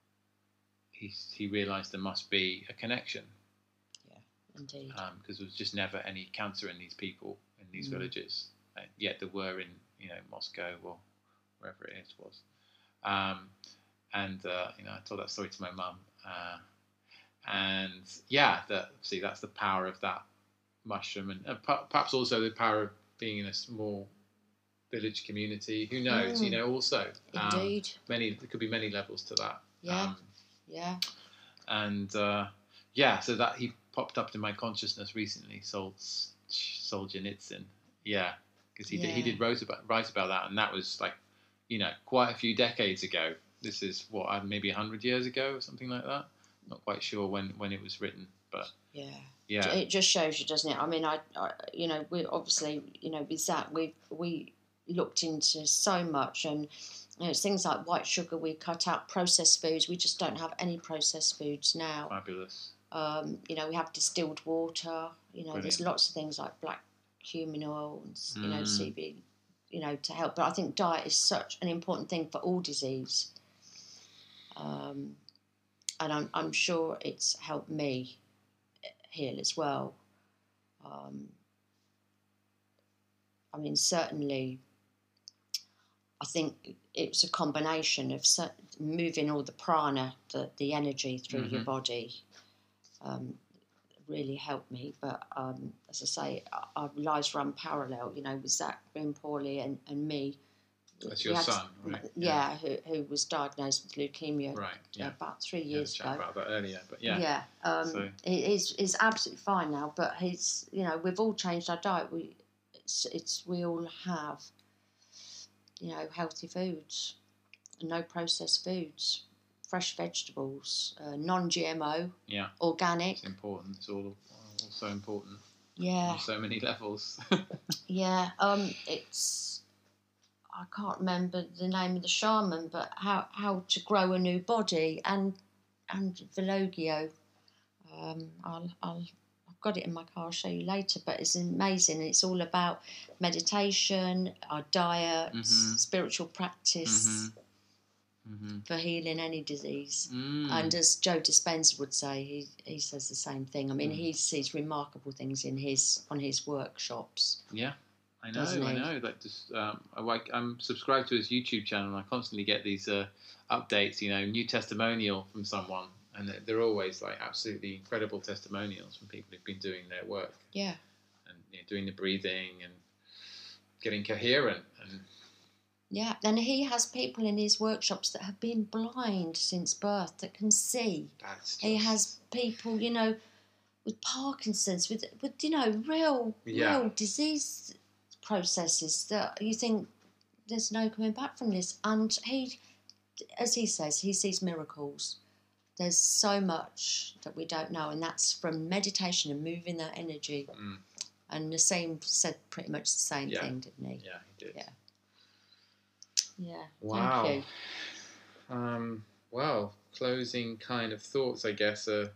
Speaker 1: he he realised there must be a connection.
Speaker 3: Indeed.
Speaker 1: Because there was just never any cancer in these people, in these
Speaker 3: Mm.
Speaker 1: villages. Uh, yet there were in, you know, Moscow or wherever it is was. Um, and, uh, you know, I told that story to my mum. Uh, and, yeah, that, see, that's the power of that mushroom. And uh, per- perhaps also the power of being in a small village community. Who knows,
Speaker 3: Mm.
Speaker 1: you know, also. Um,
Speaker 3: Indeed.
Speaker 1: many, there could be many levels to that.
Speaker 3: Yeah.
Speaker 1: Um,
Speaker 3: Yeah.
Speaker 1: and, uh, yeah, so that he popped up in my consciousness recently, Sol Solzhenitsyn. Yeah, because he did, he
Speaker 3: Yeah.
Speaker 1: did wrote about write about that, and that was like, you know, quite a few decades ago. This is what uh, maybe a hundred years ago or something like that. Not quite sure when, when it was written, but
Speaker 3: Yeah.
Speaker 1: yeah,
Speaker 3: It just shows you, doesn't it? I mean, I, I you know, we obviously, you know, with that, we we looked into so much, and you know, it's things like white sugar. We cut out processed foods. We just don't have any processed foods now.
Speaker 1: fabulous.
Speaker 3: Um, you know, we have distilled water. You know, there's
Speaker 1: Brilliant.
Speaker 3: lots of things like black cumin oil and you know
Speaker 1: Mm.
Speaker 3: C B, you know, to help. But I think diet is such an important thing for all disease, um, and I'm I'm sure it's helped me heal as well. Um, I mean, certainly, I think it's a combination of cer- moving all the prana, the, the energy through your
Speaker 1: Mhm.
Speaker 3: body, um, really helped me. But um, as I say, our, our lives run parallel, you know, with Zach Green-Pauly and, and me.
Speaker 1: That's
Speaker 3: We
Speaker 1: your
Speaker 3: had-
Speaker 1: son, right?
Speaker 3: Yeah, Who, who was diagnosed with leukemia
Speaker 1: Right. Yeah.
Speaker 3: about three
Speaker 1: Yeah,
Speaker 3: years
Speaker 1: chat
Speaker 3: ago.
Speaker 1: about that earlier, but yeah.
Speaker 3: Yeah, um,
Speaker 1: So-
Speaker 3: he- he's he's absolutely fine now. But he's, you know, we've all changed our diet. We it's, it's we all have, you know, healthy foods, no processed foods, fresh vegetables, uh, non-G M O,
Speaker 1: Yeah.
Speaker 3: organic.
Speaker 1: It's important. It's all also important
Speaker 3: Yeah.
Speaker 1: on so many levels.
Speaker 3: Yeah. Um. It's. I can't remember the name of the shaman, but how, how to grow a new body and and Villogio. Um. I'll I'll. I've got it in my car. I'll show you later. But it's amazing. It's all about meditation, our diet,
Speaker 1: Mhm.
Speaker 3: spiritual practice.
Speaker 1: Mm-hmm. Mm-hmm.
Speaker 3: For healing any disease.
Speaker 1: Mm.
Speaker 3: And as Joe Dispenza would say, he he says the same thing. I mean,
Speaker 1: Mm.
Speaker 3: he sees remarkable things in his on his workshops.
Speaker 1: Yeah, I know,
Speaker 3: Doesn't
Speaker 1: I
Speaker 3: he?
Speaker 1: know. Like, just um, I like I'm subscribed to his YouTube channel, and I constantly get these uh, updates. You know, new testimonial from someone, and they're, they're always like absolutely incredible testimonials from people who've been doing their work
Speaker 3: Yeah,
Speaker 1: and you know, doing the breathing and getting coherent and.
Speaker 3: yeah. And he has people in his workshops that have been blind since birth that can see.
Speaker 1: That's
Speaker 3: He
Speaker 1: just-
Speaker 3: has people, you know, with Parkinson's, with with you know, real
Speaker 1: Yeah.
Speaker 3: real disease processes that you think there's no coming back from this. And he, as he says, he sees miracles. There's so much that we don't know, and that's from meditation and moving that energy.
Speaker 1: Mm.
Speaker 3: And Nassim said pretty much the same
Speaker 1: Yeah.
Speaker 3: thing, didn't he?
Speaker 1: Yeah, he did.
Speaker 3: Yeah. Yeah.
Speaker 1: Wow.
Speaker 3: Thank you.
Speaker 1: Um, well, closing kind of thoughts, I guess, are,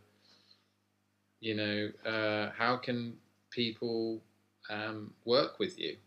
Speaker 1: you know, uh, how can people um, work with you?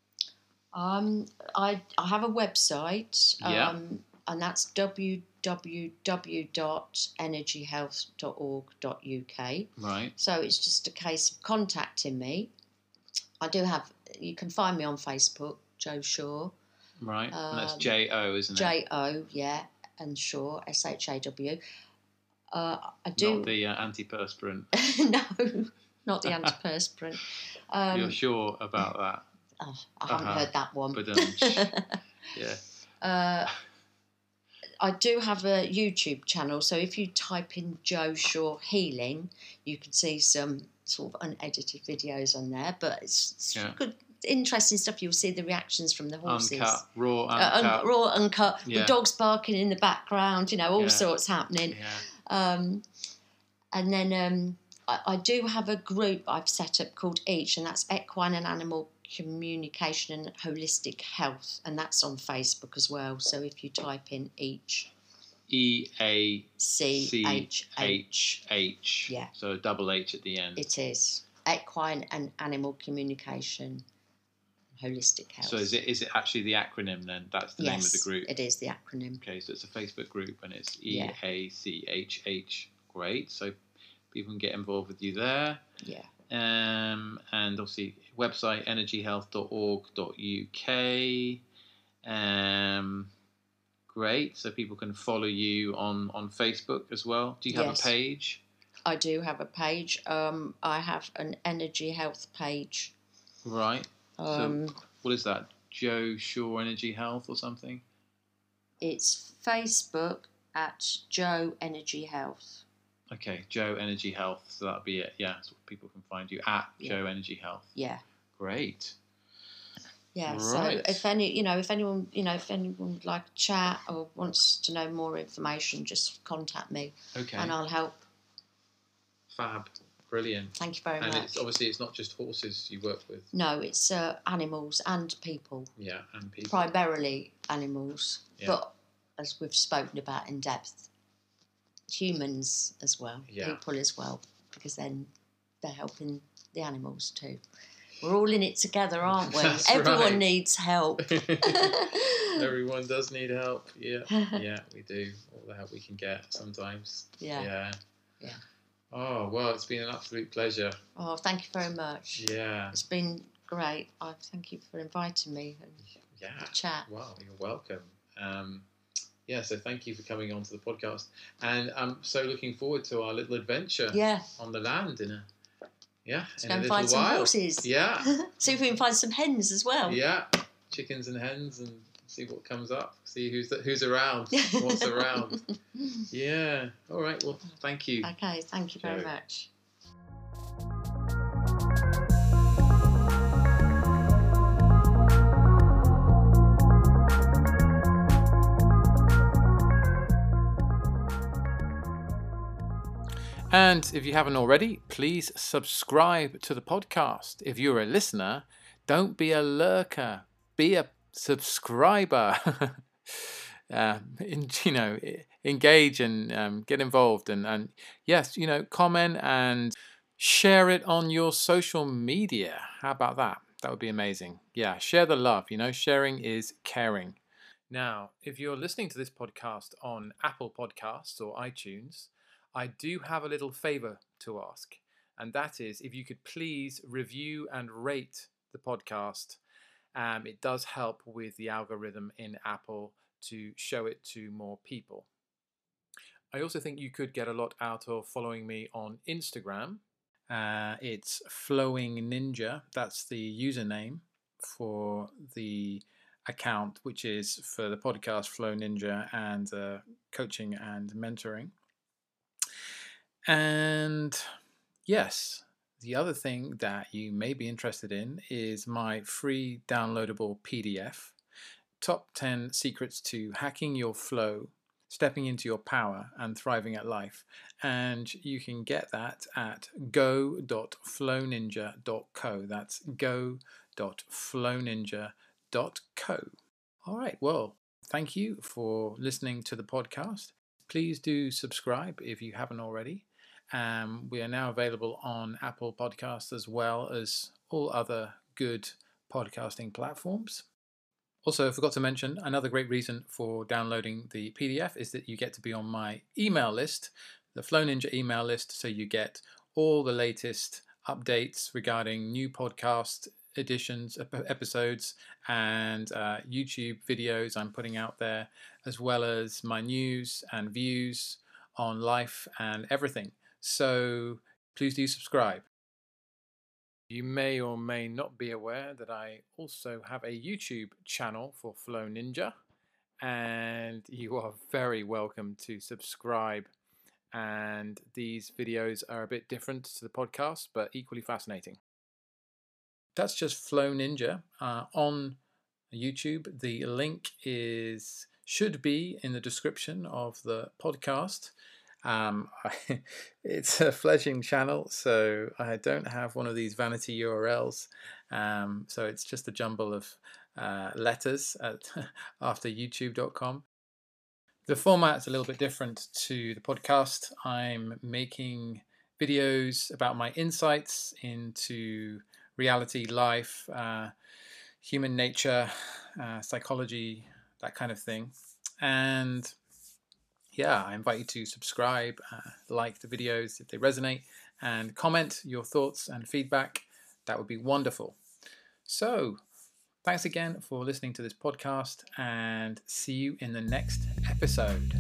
Speaker 3: Um, I I have a website.
Speaker 1: Yeah.
Speaker 3: Um, and that's w w w dot energy health dot org dot u k.
Speaker 1: Right.
Speaker 3: So it's just a case of contacting me. I do have. You can find me on Facebook, Joe Shaw.
Speaker 1: Right. and that's
Speaker 3: Um,
Speaker 1: J O, isn't it?
Speaker 3: J O, yeah, and Shaw, S H A W. Uh, I do.
Speaker 1: Not the uh, antiperspirant.
Speaker 3: No, not the antiperspirant. Um,
Speaker 1: You're sure about that?
Speaker 3: oh, I haven't
Speaker 1: Uh-huh.
Speaker 3: heard that one.
Speaker 1: But um, yeah.
Speaker 3: uh, I do have a YouTube channel, so if you type in Joe Shaw Healing, you can see some sort of unedited videos on there. But it's, it's
Speaker 1: Yeah.
Speaker 3: good, interesting stuff. You'll see the reactions from the horses.
Speaker 1: Uncut, raw,
Speaker 3: Uh,
Speaker 1: uncut.
Speaker 3: un- raw, uncut,
Speaker 1: Yeah.
Speaker 3: the dogs barking in the background, you know, all
Speaker 1: Yeah.
Speaker 3: sorts happening.
Speaker 1: yeah.
Speaker 3: Um, and then um, I, I do have a group I've set up called Each, and that's Equine and Animal Communication and Holistic Health, and that's on Facebook as well. So if you type in Each,
Speaker 1: E A
Speaker 3: C
Speaker 1: C
Speaker 3: H H,
Speaker 1: H H.
Speaker 3: Yeah.
Speaker 1: So a double H at the end.
Speaker 3: it is Equine and Animal Communication, Holistic Health.
Speaker 1: So is it is it actually the acronym then? That's the
Speaker 3: yes,
Speaker 1: name of the group.
Speaker 3: it is the acronym.
Speaker 1: Okay, so it's a Facebook group and it's E
Speaker 3: Yeah.
Speaker 1: A C H H. Great. So people can get involved with you there.
Speaker 3: Yeah.
Speaker 1: Um, and obviously website energy health dot org dot u k. Um, great. So people can follow you on, on Facebook as well. Do you have
Speaker 3: Yes.
Speaker 1: a page?
Speaker 3: I do have a page. Um, I have an energy health page.
Speaker 1: Right.
Speaker 3: Um,
Speaker 1: so what is that? Joe Shaw Energy Health or something?
Speaker 3: It's Facebook at Joe Energy Health.
Speaker 1: Okay, Joe Energy Health. So that'll be it. Yeah, so people can find you at
Speaker 3: Yeah.
Speaker 1: Joe Energy Health.
Speaker 3: Yeah,
Speaker 1: Great.
Speaker 3: yeah.
Speaker 1: Right.
Speaker 3: So if any, you know, if anyone, you know, if anyone would like to chat or wants to know more information, just contact me
Speaker 1: Okay.
Speaker 3: and I'll help.
Speaker 1: Fab. Brilliant.
Speaker 3: Thank you very
Speaker 1: And
Speaker 3: much.
Speaker 1: it's obviously it's not just horses you work with.
Speaker 3: No, it's uh, animals and people,
Speaker 1: Yeah, and people.
Speaker 3: primarily animals,
Speaker 1: Yeah.
Speaker 3: but as we've spoken about in depth, humans as well,
Speaker 1: Yeah.
Speaker 3: people as well, because then they're helping the animals too. We're all in it together, aren't we?
Speaker 1: That's
Speaker 3: Everyone
Speaker 1: right.
Speaker 3: needs help.
Speaker 1: Everyone does need help. Yeah, yeah, we do. All the help we can get sometimes.
Speaker 3: Yeah.
Speaker 1: Yeah.
Speaker 3: Yeah.
Speaker 1: Oh well, it's been an absolute pleasure.
Speaker 3: Oh, thank you very much.
Speaker 1: Yeah.
Speaker 3: It's been great. I thank you for inviting me and
Speaker 1: Yeah.
Speaker 3: to chat.
Speaker 1: Wow, you're welcome. Um, yeah, so thank you for coming on to the podcast, and I'm so looking forward to our little adventure
Speaker 3: Yeah,
Speaker 1: on the land in a yeah
Speaker 3: let's
Speaker 1: in
Speaker 3: go
Speaker 1: a
Speaker 3: and
Speaker 1: little
Speaker 3: find some
Speaker 1: while.
Speaker 3: horses.
Speaker 1: Yeah,
Speaker 3: See if we can find some hens as well.
Speaker 1: yeah, chickens and hens, and see what comes up. See who's the, who's around, what's around. Yeah. All right. Well, thank you.
Speaker 3: Okay, thank you very
Speaker 1: Joe.
Speaker 3: much.
Speaker 1: And if you haven't already, please subscribe to the podcast. If you're a listener, don't be a lurker, be a subscriber. uh, in, you know, engage and um, get involved, and, and yes, you know, comment and share it on your social media. How about that? That would be amazing. Yeah, share the love. You know, sharing is caring. Now, if you're listening to this podcast on Apple Podcasts or iTunes, I do have a little favor to ask, and that is if you could please review and rate the podcast. Um, it does help with the algorithm in Apple to show it to more people. I also think you could get a lot out of following me on Instagram. Uh, it's Flowing Ninja. That's the username for the account, which is for the podcast Flow Ninja and uh, coaching and mentoring. And yes, the other thing that you may be interested in is my free downloadable P D F, Top ten Secrets to Hacking Your Flow, Stepping into Your Power and Thriving at Life. And you can get that at go dot flow ninja dot co. That's go dot flow ninja dot co. All right, well, thank you for listening to the podcast. Please do subscribe if you haven't already. Um, we are now available on Apple Podcasts as well as all other good podcasting platforms. Also, I forgot to mention, another great reason for downloading the P D F is that you get to be on my email list, the Flow Ninja email list, so you get all the latest updates regarding new podcast editions, episodes, and uh, YouTube videos I'm putting out there, as well as my news and views on life and everything. So please do subscribe. You may or may not be aware that I also have a YouTube channel for Flow Ninja, and you are very welcome to subscribe. And these videos are a bit different to the podcast, but equally fascinating. That's just Flow Ninja uh, on YouTube. The link is should be in the description of the podcast. Um, it's a fledgling channel, so I don't have one of these vanity U R Ls. Um, so it's just a jumble of uh, letters at after youtube dot com. The format's a little bit different to the podcast. I'm making videos about my insights into reality, life, uh, human nature, uh, psychology, that kind of thing. And yeah, I invite you to subscribe, uh, like the videos if they resonate, and comment your thoughts and feedback. That would be wonderful. So, thanks again for listening to this podcast, and see you in the next episode.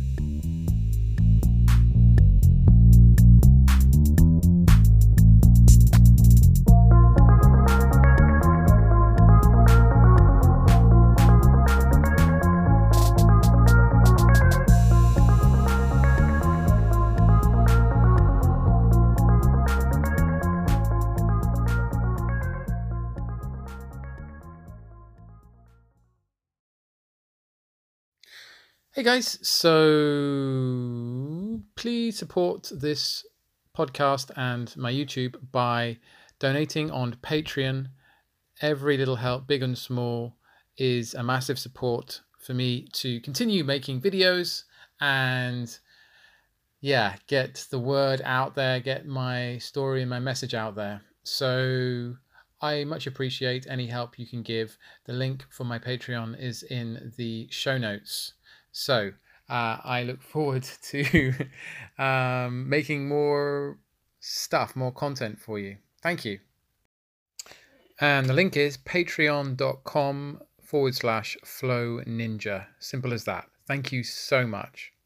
Speaker 1: Hey guys, so please support this podcast and my YouTube by donating on Patreon. Every little help, big and small, is a massive support for me to continue making videos and yeah, get the word out there, get my story and my message out there. So I much appreciate any help you can give. The link for my Patreon is in the show notes. So uh, I look forward to um, making more stuff, more content for you. Thank you. And the link is patreon.com forward slash flow ninja. Simple as that. Thank you so much.